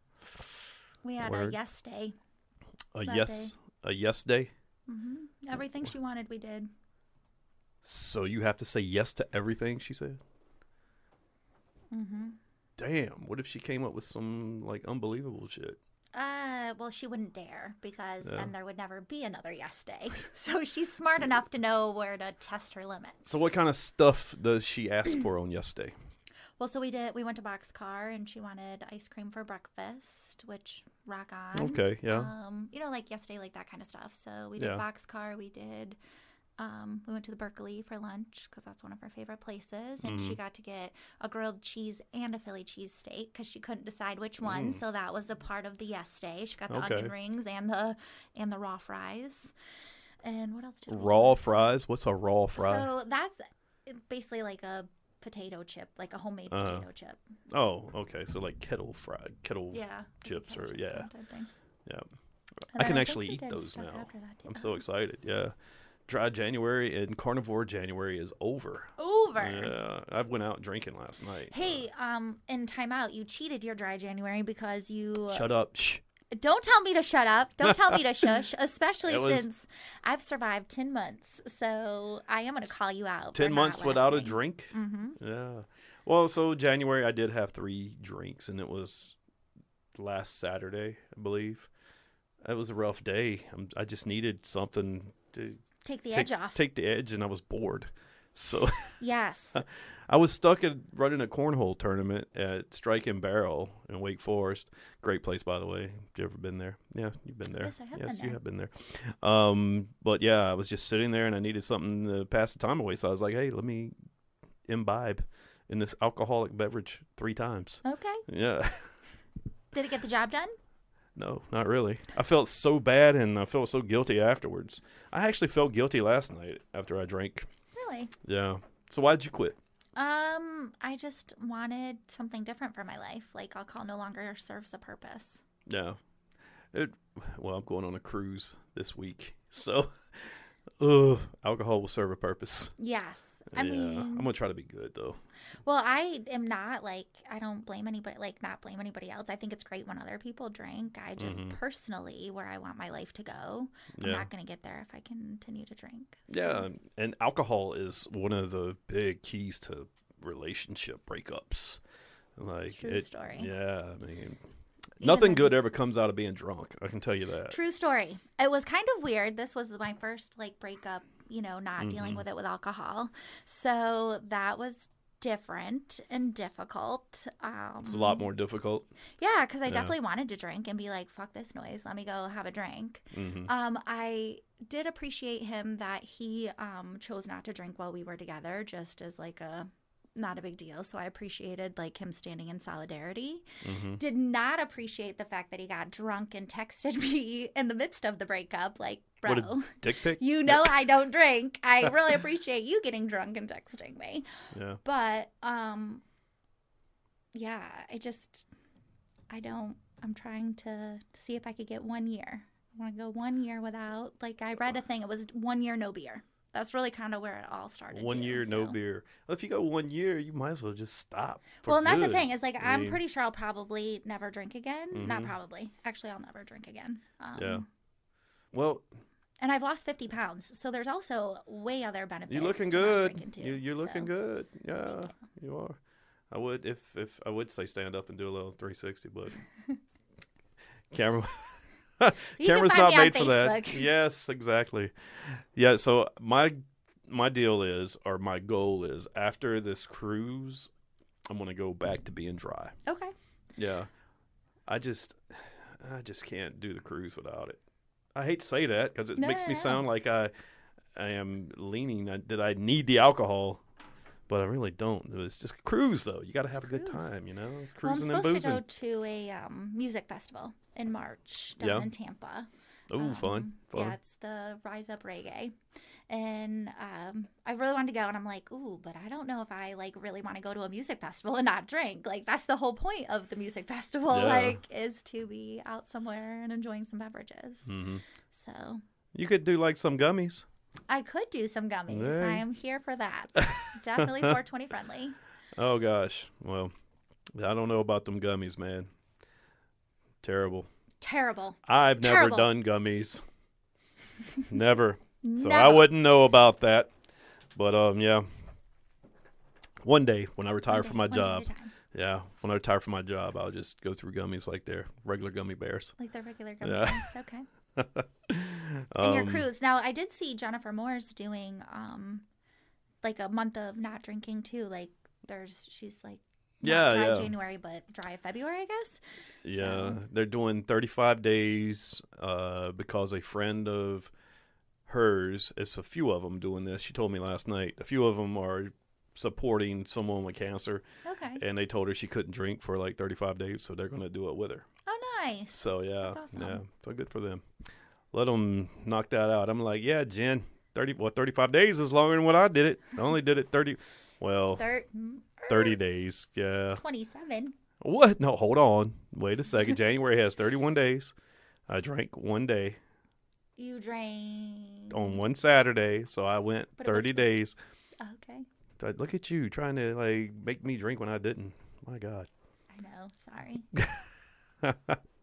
We had Word. a yes day. A That yes. A yes day. hmm Everything she wanted, we did. So you have to say yes to everything she said. Mm-hmm. Damn. What if she came up with some like unbelievable shit? Uh, well, she wouldn't dare because Yeah. then there would never be another yes day. So she's smart enough to know where to test her limits. So what kind of stuff does she ask for on yes day? Well, so we did. We went to Boxcar, and she wanted ice cream for breakfast, which rock on. Okay. Yeah. Um, you know, like yesterday, like that kind of stuff. So we did Yeah. Boxcar. We did. Um, we went to the Berkeley for lunch because that's one of our favorite places, and Mm-hmm. she got to get a grilled cheese and a Philly cheesesteak because she couldn't decide which one. Mm. So that was a part of the yes day. She got the Okay. onion rings and the and the raw fries. And what else did we do? Raw fries. What's a raw fry? So that's basically like a potato chip, like a homemade Uh-huh. potato chip. Oh, okay. So like kettle fried, kettle. Yeah. like a chips kettle or- chip yeah. kind of thing. Yeah. And I can then actually think we eat did those stuff now. after that, I'm too. so excited. Yeah. Dry January and carnivore January is over. Over. Yeah. I went out drinking last night. Hey, um, in timeout, you cheated your dry January because you Shut up. Shh. don't tell me to shut up. Don't tell me to shush, especially It was- since I've survived ten months. So I am going to call you out. Ten months without a drink? Mm-hmm. Yeah. Well, so January I did have three drinks, and it was last Saturday, I believe. It was a rough day. I'm, I just needed something to Take the take, edge off. take the edge, and I was bored. So Yes. I was stuck at running a cornhole tournament at Strike and Barrel in Wake Forest. Great place, by the way. Have you ever been there? Yeah, you've been there. Yes, I have Yes, been you there. have been there. Um, but yeah, I was just sitting there, and I needed something to pass the time away. So I was like, hey, let me imbibe in this alcoholic beverage three times. Okay. Yeah. Did it get the job done? No, not really. I felt so bad, and I felt so guilty afterwards. I actually felt guilty last night after I drank. Really? Yeah. So why'd you quit? Um, I just wanted something different for my life. Like alcohol no longer serves a purpose. Yeah. It, well, I'm going on a cruise this week, so ugh, alcohol will serve a purpose. Yes. I yeah, mean, I'm gonna try to be good though. well, I am not like, I don't blame anybody, like, not blame anybody else. I think it's great when other people drink. I just Mhm. personally, where I want my life to go, I'm Yeah. not going to get there if I continue to drink. So- Yeah, and alcohol is one of the big keys to relationship breakups. Like True it, story. Yeah, I mean, Even nothing then- good ever comes out of being drunk. I can tell you that. True story. It was kind of weird. This was my first like breakup, you know, not dealing Mm-hmm. with it with alcohol. So that was different and difficult. Um, It's a lot more difficult. Yeah, because I Yeah. definitely wanted to drink and be like, fuck this noise. Let me go have a drink. Hmm Um, I did appreciate him that he um, chose not to drink while we were together, just as like a not a big deal. So I appreciated like him standing in solidarity. hmm Did not appreciate the fact that he got drunk and texted me in the midst of the breakup. Like, bro, What a dick pic. you know I don't drink. I really appreciate you getting drunk and texting me. Yeah. But um, yeah, I just I don't. I'm trying to see if I could get one year. I want to go one year without. Like I read a thing. It was one year no beer. That's really kind of where it all started. One too, year, no so. beer. Well, if you go one year, you might as well just stop. for Well, and that's the good. thing is like I I'm mean, pretty sure I'll probably never drink again. Not Mhm. probably. Actually, I'll never drink again. Um, Yeah. Well, And I've lost fifty pounds, so there's also way other benefits. you're looking to not good. drinking, too, You, you're looking so. good. Yeah, you are. I would if if I would say stand up and do a little three sixty, but camera. You can Camera's find not me on made for that. Facebook. Yes, exactly. Yeah. So my my deal is, or my goal is, after this cruise, I'm gonna go back to being dry. Okay. Yeah. I just I just can't do the cruise without it. I hate to say that because it No, makes no, me no. sound like I I am leaning uh, that I need the alcohol, but I really don't. It's just a cruise though. You got to have a good cruise. time, you know. It's Well, I'm cruising and supposed boozing. to go to a um, music festival in March down Yeah. in Tampa. Oh, Um, fun, fun. Yeah, it's the Rise Up Reggae. And um, I really wanted to go, and I'm like, ooh, but I don't know if I like really want to go to a music festival and not drink. Like that's the whole point of the music festival, Yeah. like, is to be out somewhere and enjoying some beverages. hmm So You could do like some gummies. I could do some gummies. There I you- am here for that. Definitely four twenty friendly. Oh gosh. Well, I don't know about them gummies, man. Terrible. Terrible. I've never Terrible. done gummies. Never. So I Never. wouldn't know about that. But um yeah. One day when I retire One from day- my one day at a job. time. Yeah, when I retire from my job, I'll just go through gummies like they're regular gummy bears. Like the regular gummy Yeah. bears. Okay. And your Um, cruise. Now, I did see Jennifer Moore's doing um, like a month of not drinking too. Like there's, she's like, not Yeah, dry yeah. January, but dry February, I guess. Yeah, So- they're doing thirty-five days uh, because a friend of hers, it's a few of them doing this. She told me last night. A few of them are supporting someone with cancer, Okay. and they told her she couldn't drink for like thirty-five days, so they're going to do it with her. Oh, nice. So yeah, That's awesome. yeah, so good for them. Let them knock that out. I'm like, yeah, Jen, thirty, well, thirty-five days is longer than what I did it. I only did it thirty, well, Thir- thirty days. Yeah. twenty-seven. What? No, hold on. Wait a second. January has thirty-one days. I drank one day You drank. on one Saturday, so I went But it was thirty spec- days. Okay. So look at you trying to like make me drink when I didn't. My God. I know. Sorry.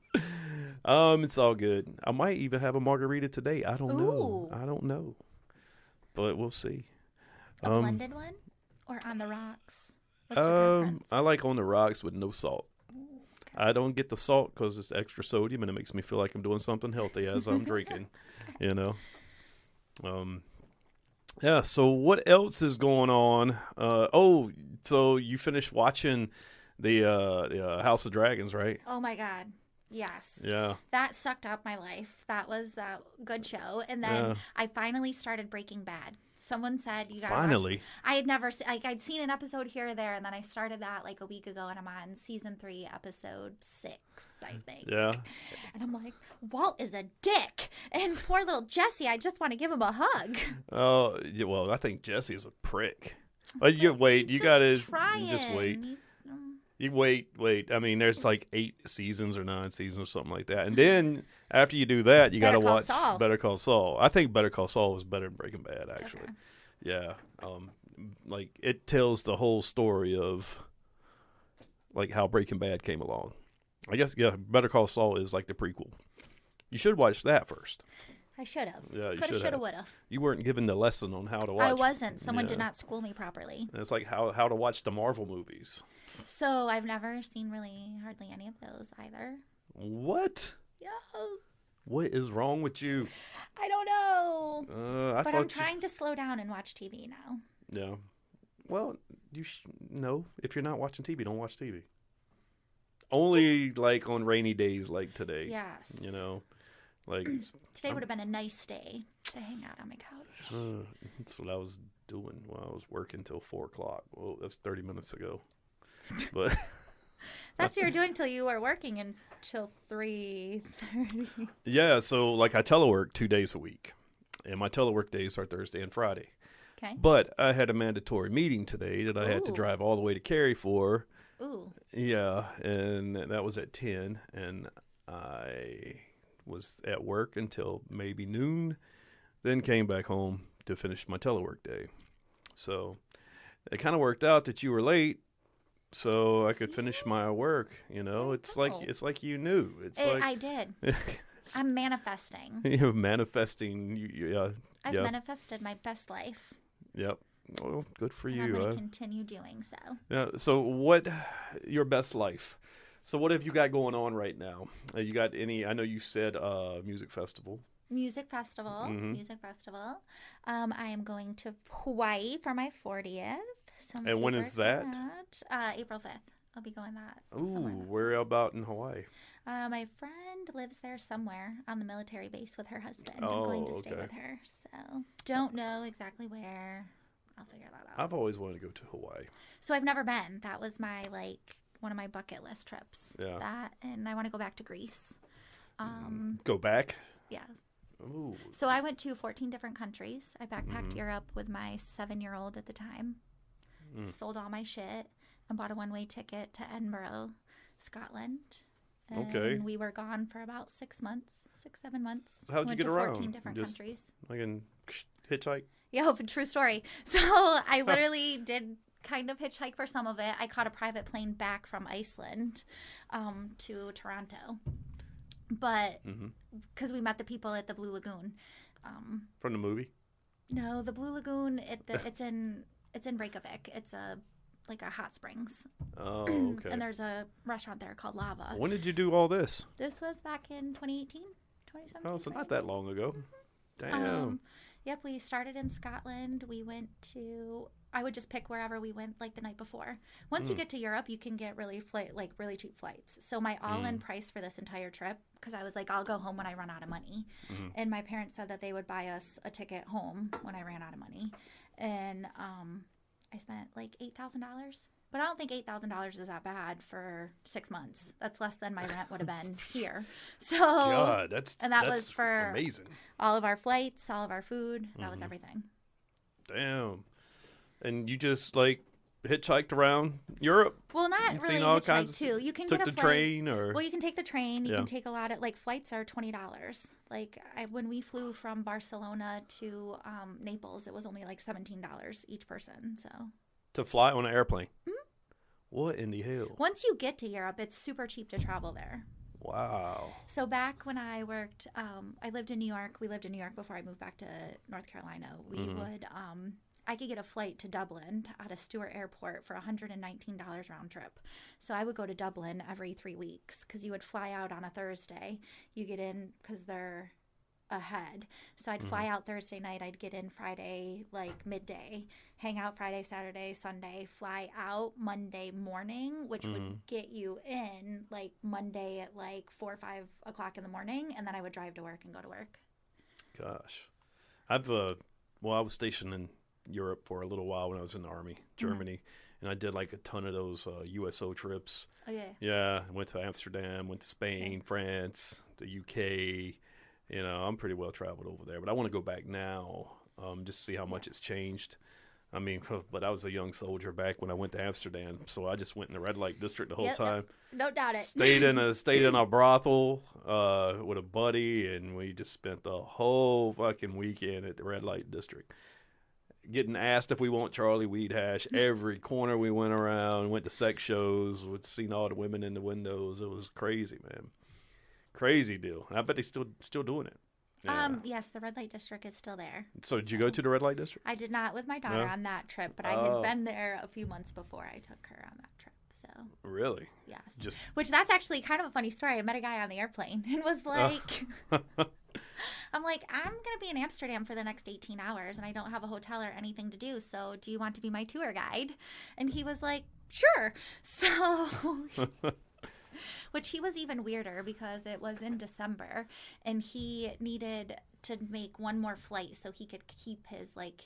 Um, it's all good. I might even have a margarita today. I don't know. Ooh. I don't know, but we'll see. A Um, blended one or on the rocks? What's your Um, preference? I like on the rocks with no salt. Ooh, okay. I don't get the salt because it's extra sodium, and it makes me feel like I'm doing something healthy as I'm drinking. You know. Um. Yeah. So what else is going on? Uh. Oh. So you finished watching the uh, the uh, House of Dragons, right? Oh my God. Yes. Yeah. That sucked up my life. That was a good show. And then Yeah. I finally started Breaking Bad. Someone said you got Finally. I had never se- like I'd seen an episode here or there, and then I started that like a week ago, and I'm on season three, episode six, I think. Yeah. And I'm like, Walt is a dick, and poor little Jesse. I just want to give him a hug. Oh. Yeah, well, I think Jesse's a prick. But you wait. He's You gotta trying. you just wait. He's- um, You wait, wait. I mean, there's like eight seasons or nine seasons or something like that. And then after you do that, you got to Better Call watch Saul. Better Call Saul. I think Better Call Saul is better than Breaking Bad, actually. Okay. Yeah. Um, like it tells the whole story of like how Breaking Bad came along. I guess yeah, Better Call Saul is like the prequel. You should watch that first. I should have. Yeah, you Coulda, should shoulda, have. woulda. You weren't given the lesson on how to watch. I wasn't. Someone did Yeah. not school me properly. It's like how how to watch the Marvel movies. So I've never seen really hardly any of those either. What? Yes. What is wrong with you? I don't know. Uh, I but thought I'm you- trying to slow down and watch T V now. Yeah. Well, you sh- no. If you're not watching T V, don't watch T V. Only like on rainy days like today. Yes. You know, like Today would have been a nice day to hang out on my couch. uh, that's what I was doing while I was working till four o'clock. Well, that's thirty minutes ago. But That's what you were doing till you were working until three thirty. yeah, so like I telework two days a week, and my telework days are Thursday and Friday. Okay. But I had a mandatory meeting today that I had to Ooh. drive all the way to Cary for. Ooh. Yeah, and that was at ten, and I was at work until maybe noon, then came back home to finish my telework day. So it kind of worked out that you were late, so I could finish my work. You know, it's like Oh. it's like you knew. It's Eh, like I did. I'm manifesting. you're manifesting. You, you- yeah, I've yeah, manifested my best life. yep. Well, good for And I'm you. going to uh, continue doing so. Yeah. So what, your best life? So what have you got going on right now? Uh, you got any? I know you said uh, music festival. Music festival. Mhm. Music festival. Um, I am going to Hawaii for my fortieth. So I'm And when super is that? excited. Uh, April fifth. I'll be going that. Ooh, somewhere. where about in Hawaii? Uh, my friend lives there somewhere on the military base with her husband. Oh, I'm going to stay okay. with her. So don't know exactly where. I'll figure that out. I've always wanted to go to Hawaii. So I've never been. That was my like one of my bucket list trips. Yeah. That and I want to go back to Greece. Um, Go back? yes. Ooh. So I went to fourteen different countries. I backpacked Mhm. Europe with my seven-year-old at the time. Mm. Sold all my shit and bought a one-way ticket to Edinburgh, Scotland. And Okay. we were gone for about six months, six, seven months. How'd you went get to around? fourteen different Just- countries. Like in hitchhike? Yeah, true story. So I literally did kind of hitchhike for some of it. I caught a private plane back from Iceland um, to Toronto. But Mm-hmm. because we met the people at the Blue Lagoon. Um, From the movie? no, the Blue Lagoon, it, the, it's in it's in Reykjavik. It's a like a hot springs. Oh, okay. And there's a restaurant there called Lava. When did you do all this? This was back in twenty eighteen, twenty seventeen. Oh, so not that long ago. Damn. Um, yep, we started in Scotland. We went to. I would just pick wherever we went, like the night before. Once you Mm. get to Europe, you can get really flight, like really cheap flights. So my all-in price for this entire trip, because I was like, I'll go home when I run out of money, Mhm. and my parents said that they would buy us a ticket home when I ran out of money, and um, I spent like eight thousand dollars. But I don't think eight thousand dollars is that bad for six months. That's less than my rent would have been here. So God, that's and that that's was for- amazing. all of our flights, all of our food, that was Mhm. everything. Damn. And you just like hitchhiked around Europe? Well, not You've really seen all hitchhike kinds of- too. You can Took get a the flight. train or Well, you can take the train. You Yeah. can take a lot of like flights are twenty dollars. Like I, when we flew from Barcelona to um, Naples, it was only like seventeen dollars each person. So to fly on an airplane? Mhm. What in the hell? once you get to Europe, it's super cheap to travel there. Wow. So back when I worked, um, I lived in New York. We lived in New York before I moved back to North Carolina. We Mhm. would, um, I could get a flight to Dublin out of Stewart Airport for one hundred nineteen dollars round trip. So I would go to Dublin every three weeks because you would fly out on a Thursday. You get in because they're ahead. So I'd fly out Thursday night. I'd get in Friday, like midday, hang out Friday, Saturday, Sunday, fly out Monday morning, which Mhm. would get you in like Monday at like four or five o'clock in the morning. And then I would drive to work and go to work. Gosh. I've, uh, well, I was stationed in Europe for a little while when I was in the Army, Germany. And I did like a ton of those uh, U S O trips. Oh, yeah. Yeah, I went to Amsterdam, went to Spain, France, the U K. You know, I'm pretty well traveled over there, but I want to go back now, um, just to see how much it's changed. I mean, but I was a young soldier back when I went to Amsterdam, so I just went in the red light district the whole Yep, yep. time. Don't doubt it. Stayed in a stayed in a brothel uh, with a buddy, and we just spent the whole fucking weekend at the red light district. Getting asked if we want Charlie Weed Hash every corner we went around. Went to sex shows. Would seen all the women in the windows. It was crazy, man. Crazy deal. And I bet they still still doing it. Yeah. Um, yes, the red light district is still there. So did you go to the red light district? I did not with my daughter No? on that trip, but I Oh. had been there a few months before I took her on that trip. So, Really? yes. Just Which that's actually kind of a funny story. I met a guy on the airplane and was like, I'm like, I'm going to be in Amsterdam for the next eighteen hours and I don't have a hotel or anything to do. So do you want to be my tour guide? And he was like, sure. So, which he was even weirder because it was in December and he needed to make one more flight so he could keep his like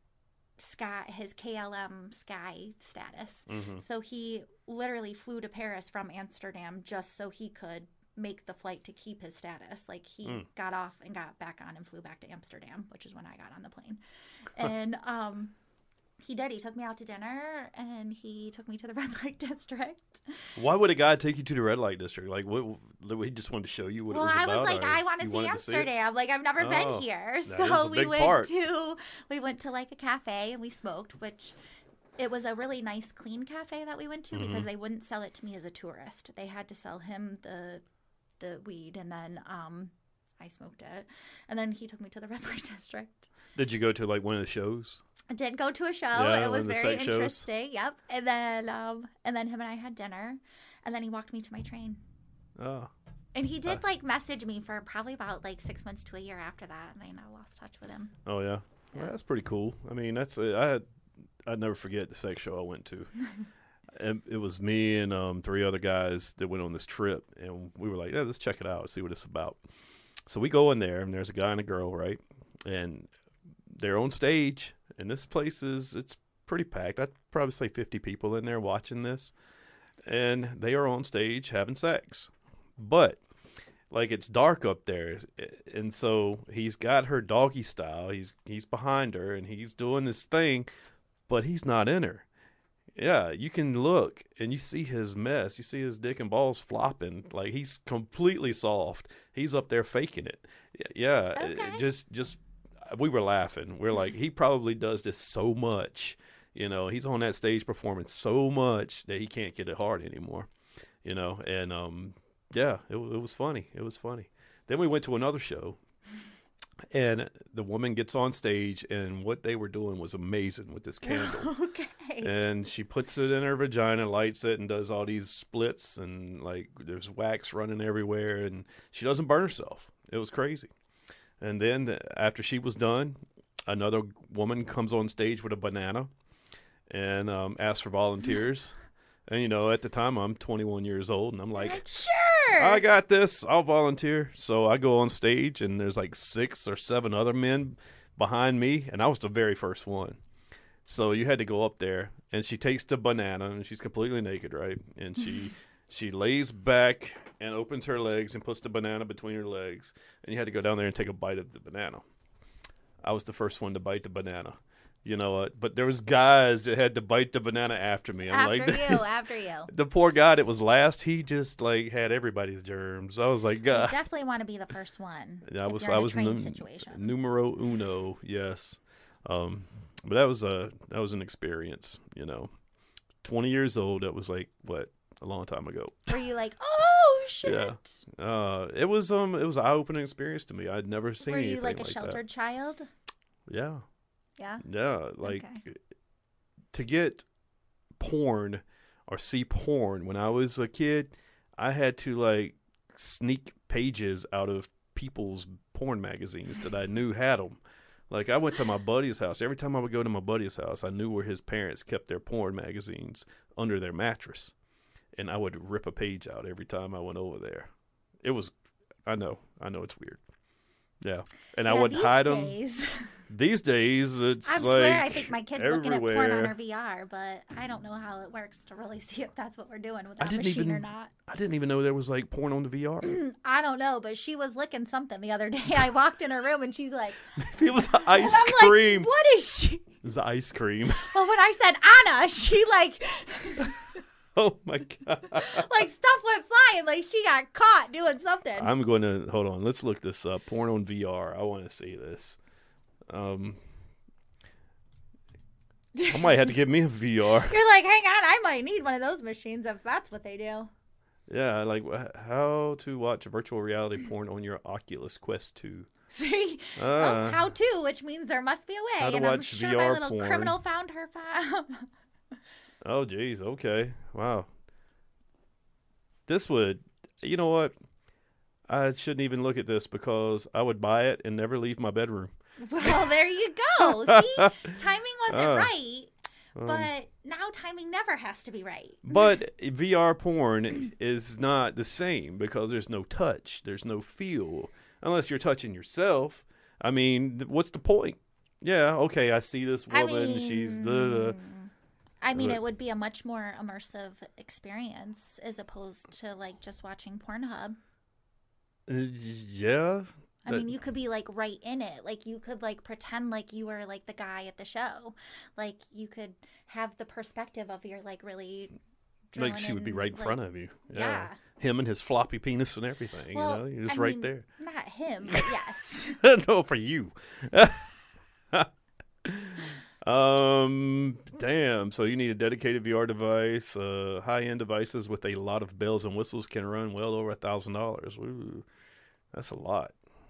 sky, his K L M sky status. Mhm. So he literally flew to Paris from Amsterdam just so he could make the flight to keep his status. Like he Mm. got off and got back on and flew back to Amsterdam, which is when I got on the plane. And um he did. He took me out to dinner and he took me to the red light district. Why would a guy take you to the red light district? Like, what? He just wanted to show you what Well, it was I about. was like, or I want to you see wanted it? Amsterdam. Like I've never Oh, been here. that So is a we big went part. to we went to like a cafe and we smoked, which it was a really nice clean cafe that we went to Mhm. because they wouldn't sell it to me as a tourist. They had to sell him the the weed and then um I smoked it. And then he took me to the red light district. Did you go to like one of the shows? I did go to a show. Yeah, it one was of the very sex shows. interesting. Yep. And then um and then him and I had dinner and then he walked me to my train. Oh, And he did Uh. like message me for probably about like six months to a year after that, and I now lost touch with him. oh yeah. Well, that's pretty cool. I mean, that's uh, I had I'd never forget the sex show I went to. And it was me and um, three other guys that went on this trip, and we were like, "Yeah, let's check it out, see what it's about." So we go in there, and there's a guy and a girl, right? And they're on stage, and this place is it's pretty packed. I'd probably say fifty people in there watching this, and they are on stage having sex, but like it's dark up there, and so he's got her doggy style. He's he's behind her, and he's doing this thing, but he's not in her. Yeah, you can look and you see his mess. You see his dick and balls flopping. Like he's completely soft. He's up there faking it. Yeah, it- Okay. just just we were laughing. We're like, he probably does this so much. You know, he's on that stage performing so much that he can't get it hard anymore. You know, and um, yeah, it, it was funny. It was funny. Then we went to another show. And the woman gets on stage, and what they were doing was amazing with this candle. Okay. And she puts it in her vagina, lights it, and does all these splits, and like there's wax running everywhere, and she doesn't burn herself. It was crazy. And then the, after she was done, another woman comes on stage with a banana and um, asks for volunteers. And you know, at the time I'm twenty-one years old, and I'm like, Like, sure. I got this. I'll volunteer. So I go on stage, and there's like six or seven other men behind me, and I was the very first one. So you had to go up there, and she takes the banana, and she's completely naked, right? And she she lays back and opens her legs and puts the banana between her legs, and you had to go down there and take a bite of the banana. I was the first one to bite the banana. You know what? But there was guys that had to bite the banana after me. I'm after like, you, after you. the poor guy that was last, he just like had everybody's germs. I was like, You God. definitely want to be the first one. I if was you're I in a was train num- situation. numero uno, yes. Um, but that was a that was an experience, you know. Twenty years old. That was like what a long time ago. Were you like, oh shit? Yeah. Uh, it was um it was an eye opening experience to me. I'd never seen Were you anything like a like sheltered child? that. Yeah, Yeah. yeah. Like Okay. to get porn or see porn when I was a kid, I had to like sneak pages out of people's porn magazines that I knew had them. Like I went to my buddy's house. Every time I would go to my buddy's house, I knew where his parents kept their porn magazines under their mattress. And I would rip a page out every time I went over there. It was, I know, I know it's weird. Yeah. And I Yeah, would these hide them. days, These days, it's I like swear I think my kid's looking at porn on everywhere. her V R, but I don't know how it works to really see if that's what we're doing with I that didn't machine even- or not. I didn't even know there was like porn on the V R. I don't know, but she was licking something the other day. I walked in her room and she's like, It was and ice I'm cream. like, what is she? It was ice cream. Well, when I said Anna, she like, Oh my God. like stuff went flying. Like she got caught doing something. I'm going to hold on. Let's look this up. Porn on V R. I want to see this. Um, I might have to get me a V R. You're like, hang on, I might need one of those machines if that's what they do. Yeah, like wh- how to watch virtual reality porn on your Oculus Quest two. See, Uh, well, how to, which means there must be a way. How to and I'm watch sure V my R little porn. criminal found her file. Oh, geez. Okay. Wow. This would, you know what? I shouldn't even look at this because I would buy it and never leave my bedroom. Well, there you go. See, timing wasn't Uh, right, Um, but now timing never has to be right. But V R porn is not the same because there's no touch, there's no feel, unless you're touching yourself. I mean, th- what's the point? Yeah, okay, I see this I woman. mean, she's the. I mean, But- it would be a much more immersive experience as opposed to like just watching Pornhub. Uh, yeah. I That- mean, you could be like right in it. Like you could like pretend like you were like the guy at the show. Like you could have the perspective of your like really. Like she would be right in front of you. Yeah. yeah. Him and his floppy penis and everything. Well, you know, you're just I right mean, there. Not him, but yes. No, for you. um, damn. So you need a dedicated V R device. Uh, high-end devices with a lot of bells and whistles can run well over a thousand dollars. Woo, that's a lot.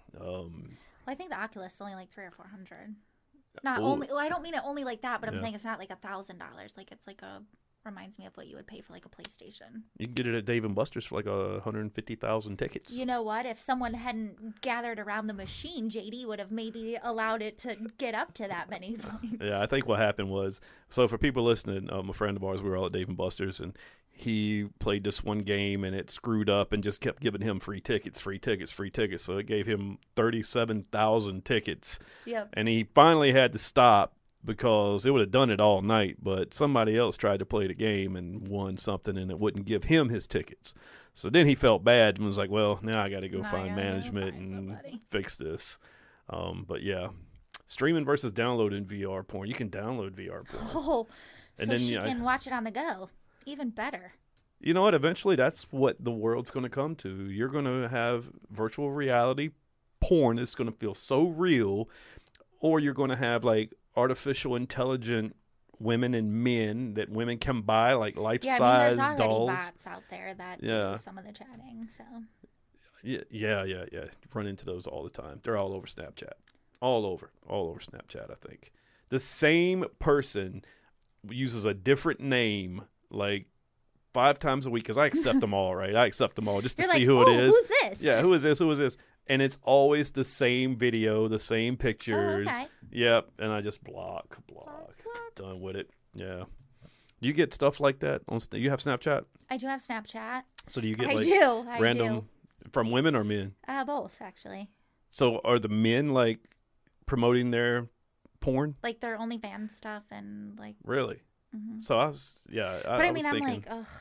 Um, Well, I think the Oculus is only like three or four hundred. Not Ooh. only. Well, I don't mean it only like that, but I'm Yeah. saying it's not like a thousand dollars. Like it's like a reminds me of what you would pay for like a PlayStation. you can get it at Dave and Buster's for like a hundred and fifty thousand tickets. You know what? If someone hadn't gathered around the machine, J D would have maybe allowed it to get up to that many points. Yeah, I think what happened was, so for people listening, um, a friend of ours, we were all at Dave and Buster's, and he played this one game, and it screwed up and just kept giving him free tickets, free tickets, free tickets. So it gave him thirty-seven thousand tickets, Yep. and he finally had to stop because it would have done it all night, but somebody else tried to play the game and won something, and it wouldn't give him his tickets. So then he felt bad and was like, well, now I got to go Now I find gotta go management find and somebody. fix this. Um, but yeah, streaming versus downloading V R porn. You can download V R porn. Oh, And so then, she yeah, I- can watch it on the go. Even better. You know what? Eventually, that's what the world's going to come to. You're going to have virtual reality porn that's going to feel so real, or you're going to have like artificial intelligent women and men that women can buy, like Yeah, I life-size mean, there's already dolls. bots out there that Yeah. do some of the chatting. So Yeah, yeah, yeah, yeah. Run into those all the time. They're all over Snapchat. All over. All over Snapchat, I think. The same person uses a different name like five times a week because I accept them all, right? I accept them all just to you're see like, who oh, it is. who's this? Yeah, who is this? Who is this? And it's always the same video, the same pictures. Oh, okay. Yep. And I just block, block. Block, block. Done with it. Yeah. You get stuff like that on. Sna- You have Snapchat, I do have Snapchat. so do you get I like do. I random do. from women or men? Uh, both actually. So are the men like promoting their porn? Like their OnlyFans stuff and like. Really? Mhm. So I was, yeah. I, But I, I mean, was I'm thinking, like, ugh.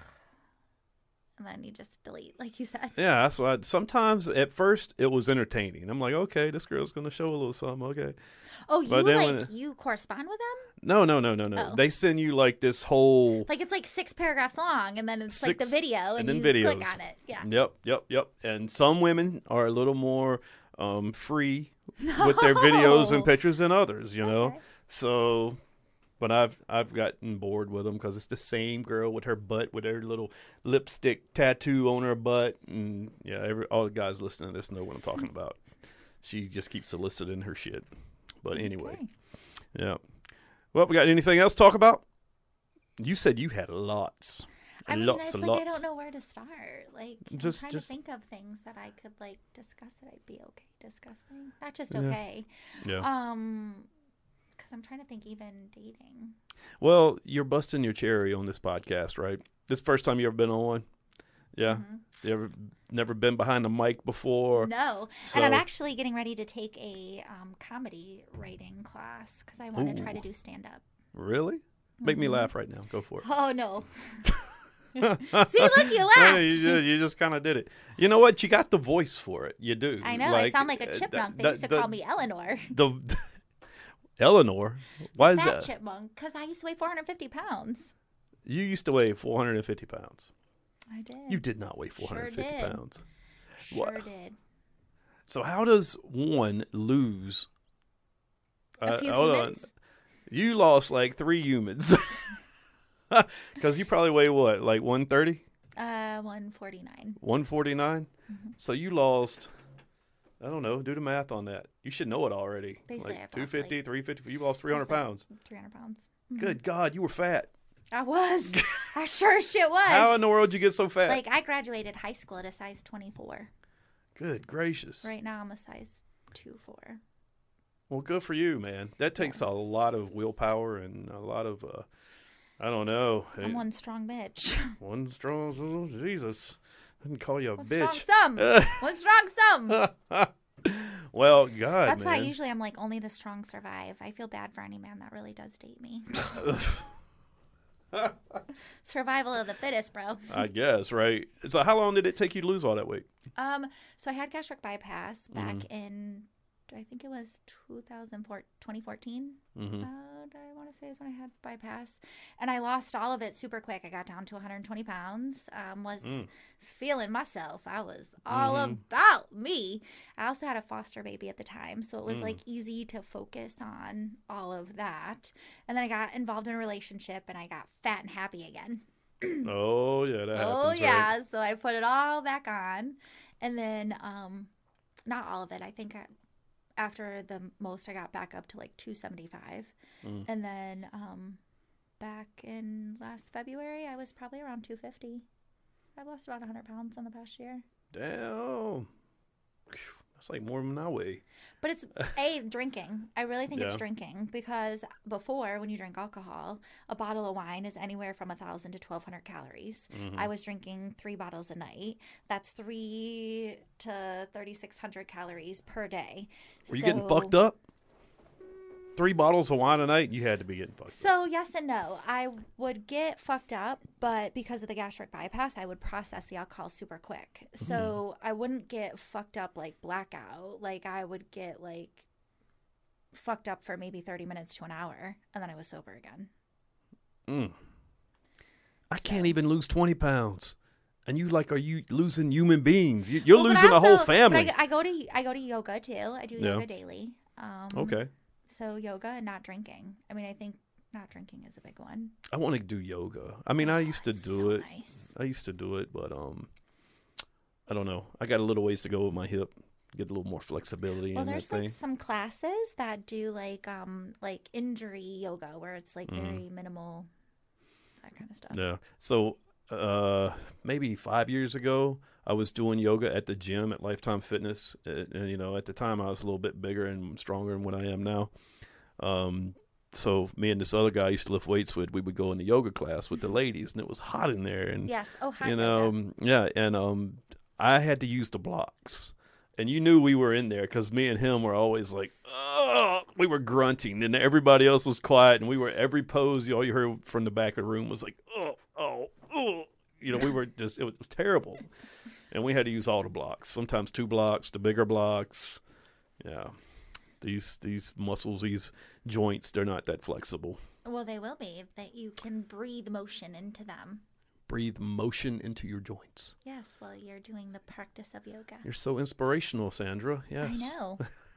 And then you just delete, like you said. yeah. That's why. I, sometimes at first it was entertaining. I'm like, okay, this girl's gonna show a little something. Okay. Oh, you But then like when- you correspond with them? No, no, no, no, no. Oh. They send you like this whole. Like it's like six paragraphs long, and then it's like the Six- video, and, and then you videos. click on it. Yeah. Yep, yep, yep. And some women are a little more um, free with their videos and No. pictures than others. You know. Okay. So, but I've I've gotten bored with them because it's the same girl with her butt, with her little lipstick tattoo on her butt, and yeah, every all the guys listening to this know what I'm talking about. She just keeps soliciting her shit. But anyway, Okay. yeah. Well, we got anything else to talk about? You said you had lots, I mean, lots it's and like lots. I don't know where to start. Like Just- I'm trying just- to think of things that I could like discuss that I'd be okay discussing. Not just Yeah. okay. Yeah. Um, because I'm trying to think even dating. Well, you're busting your cherry on this podcast, right? This first time you ever been on one? Yeah. Mhm. You ever never been behind a mic before? No, So, and I'm actually getting ready to take a um, comedy writing class because I want to try Ooh. to do stand up. really? Make me Mhm. laugh right now. Go for it. Oh no! See, look, you laughed. Yeah, you, ju- you just kind of did it. You know what? You got the voice for it. You do. I know. I sound like uh, a chipmunk. the- They used to the- call me Eleanor. The Eleanor. Why is Fat that? chipmunk, because I used to weigh four hundred fifty pounds. You used to weigh four hundred fifty pounds. I did. You did not weigh four hundred fifty Sure did. pounds. Sure What? did. So how does one lose? A few hold on. humans? You lost like three humans. Because you probably weigh what, like one thirty? Uh, one forty nine. one forty-nine? Mm-hmm. So you lost I don't know. Do the math on that. You should know it already. They say like I've two lost, fifty, like- three fifty. You lost three hundred It's like pounds. three hundred pounds. Mhm. Good God, you were fat. I was. I sure as shit was. How in the world did you get so fat? Like, I graduated high school at a size twenty-four. Good gracious. Right now, I'm a size two four. Well, good for you, man. That takes a Yes. lot of willpower and a lot of, uh, I don't know. I'm It- one strong bitch. one strong, Jesus. I didn't call you a One bitch. strong some. One strong some. Well, God, That's man. why usually I'm like, only the strong survive. I feel bad for any man that really does date me. Survival of the fittest, bro. I guess, right? So how long did it take you to lose all that weight? Um, so I had gastric bypass back Mm-hmm. in, I think it was two thousand four, twenty fourteen. Mm-hmm. Uh, I want to say is when I had bypass, and I lost all of it super quick. I got down to one hundred twenty pounds. Um, was Mm. feeling myself. I was all Mhm. about me. I also had a foster baby at the time, so it was Mm. like easy to focus on all of that. And then I got involved in a relationship, and I got fat and happy again. Oh, yeah, that happens, Oh right? yeah, so I put it all back on, and then um, not all of it. I think I, after the most, I got back up to like two seventy-five, Mm. and then um, back in last February, I was probably around two fifty. I've lost about one hundred pounds in the past year. Damn. Phew, that's like more than I weigh. But it's a drinking. I really think it's Yeah. drinking because before, when you drink alcohol, a bottle of wine is anywhere from a thousand to twelve hundred calories. Mhm. I was drinking three bottles a night. That's three to thirty six hundred calories per day. Were you So- getting fucked up? Three bottles of wine a night? You had to be getting fucked up. So yes and no. I would get fucked up, but because of the gastric bypass, I would process the alcohol super quick. So I wouldn't get fucked up like blackout. Like I would get like fucked up for maybe thirty minutes to an hour, and then I was sober again. Mm. I can't even lose twenty pounds. And you like, are you losing human beings? You, you're Well, but losing I a whole also- family. but I, I go to I go to yoga too. I do Yeah. yoga daily. Um, Okay. So yoga and not drinking. I mean, I think not drinking is a big one. I want to do yoga. I mean, I used to It's do so it. Nice. I used to do it, but um, I don't know. I got a little ways to go with my hip. Get a little more flexibility Well, in that there's thing. like some classes that do like um like injury yoga where it's like Mhm. very minimal, that kind of stuff. Yeah. So uh, maybe five years ago, I was doing yoga at the gym at Lifetime Fitness, and, and you know, at the time I was a little bit bigger and stronger than what I am now. Um, so me and this other guy I used to lift weights with, we would go in the yoga class with the ladies, and it was hot in there, and Yes. Oh, hi. you know, um, yeah, and um, I had to use the blocks. And you knew we were in there because me and him were always like, oh, we were grunting, and everybody else was quiet, and we were every pose. All you heard from the back of the room was like, oh, oh, oh. You know, we were just, it was terrible. And we had to use all the blocks, sometimes two blocks, the bigger blocks. Yeah. These these muscles, these joints, they're not that flexible. Well, they will be that you can breathe motion into them. Breathe motion into your joints. Yes, while you're doing the practice of yoga. You're so inspirational, Sandra. Yes. I know.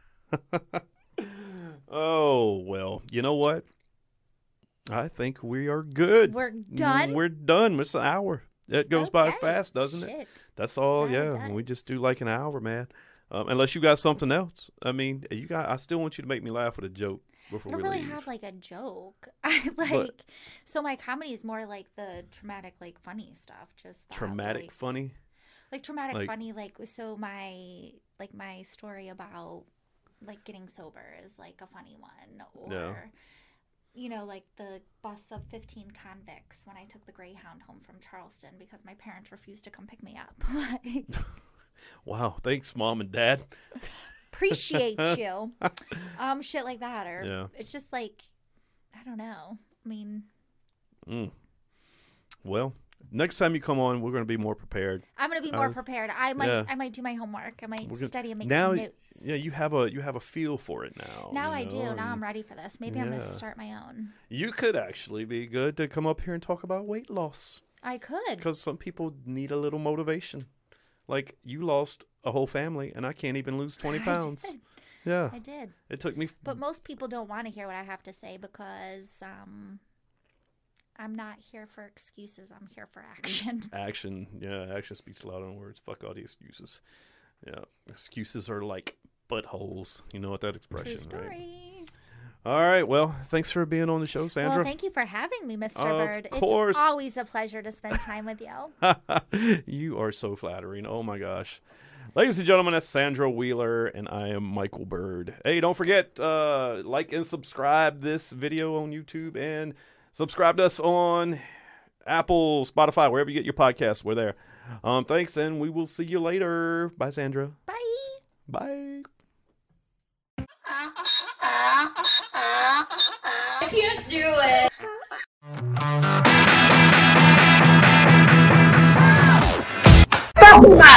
Oh, well, you know what? I think we are good. We're done? We're done. It's an hour. It goes by Okay. fast, doesn't it? Shit. That's all. Yeah, it Yeah, we does. just do like an hour, man. Um, unless you got something else. I mean, you got. I still want you to make me laugh with a joke before I don't we really leave. have like a joke. I like so my comedy is more like the traumatic, like funny stuff. Just that, Traumatic, like, funny. like traumatic, like- funny. Like so my like my story about like getting sober is like a funny one, or Yeah. you know, like the bus of fifteen convicts when I took the Greyhound home from Charleston because my parents refused to come pick me up. Like, Wow. Thanks, mom and dad. appreciate you. Um, shit like that, or Yeah. it's just like I don't know. I mean. Mm. Well, next time you come on, we're going to be more prepared. I'm gonna be I more was- prepared. I might yeah. I might do my homework. I might We're gonna- study and make now, some notes. yeah, you have a you have a feel for it now. Now you I know, do. Now and I'm ready for this. Maybe I'm Yeah. gonna start my own. You could actually be good to come up here and talk about weight loss I could. because some people need a little motivation. Like you lost a whole family, and I can't even lose twenty pounds. I did. Yeah, I did. it took me. But most people don't want to hear what I have to say because um, I'm not here for excuses. I'm here for action. Action, yeah, action speaks louder than words. Fuck all the excuses. Yeah. Excuses are like buttholes. You know what that expression, True story. right? All right. Well, thanks for being on the show, Sandra. Well, thank you for having me, Mister Of Bird. course. It's always a pleasure to spend time with you. You are so flattering. Oh, my gosh. Ladies and gentlemen, that's Sandra Wheeler, and I am Michael Bird. Hey, don't forget, uh, like and subscribe this video on YouTube, and subscribe to us on Apple, Spotify, wherever you get your podcasts. We're there. Um, thanks, and we will see you later. Bye, Sandra. Bye. Bye. I can't do it. Fuck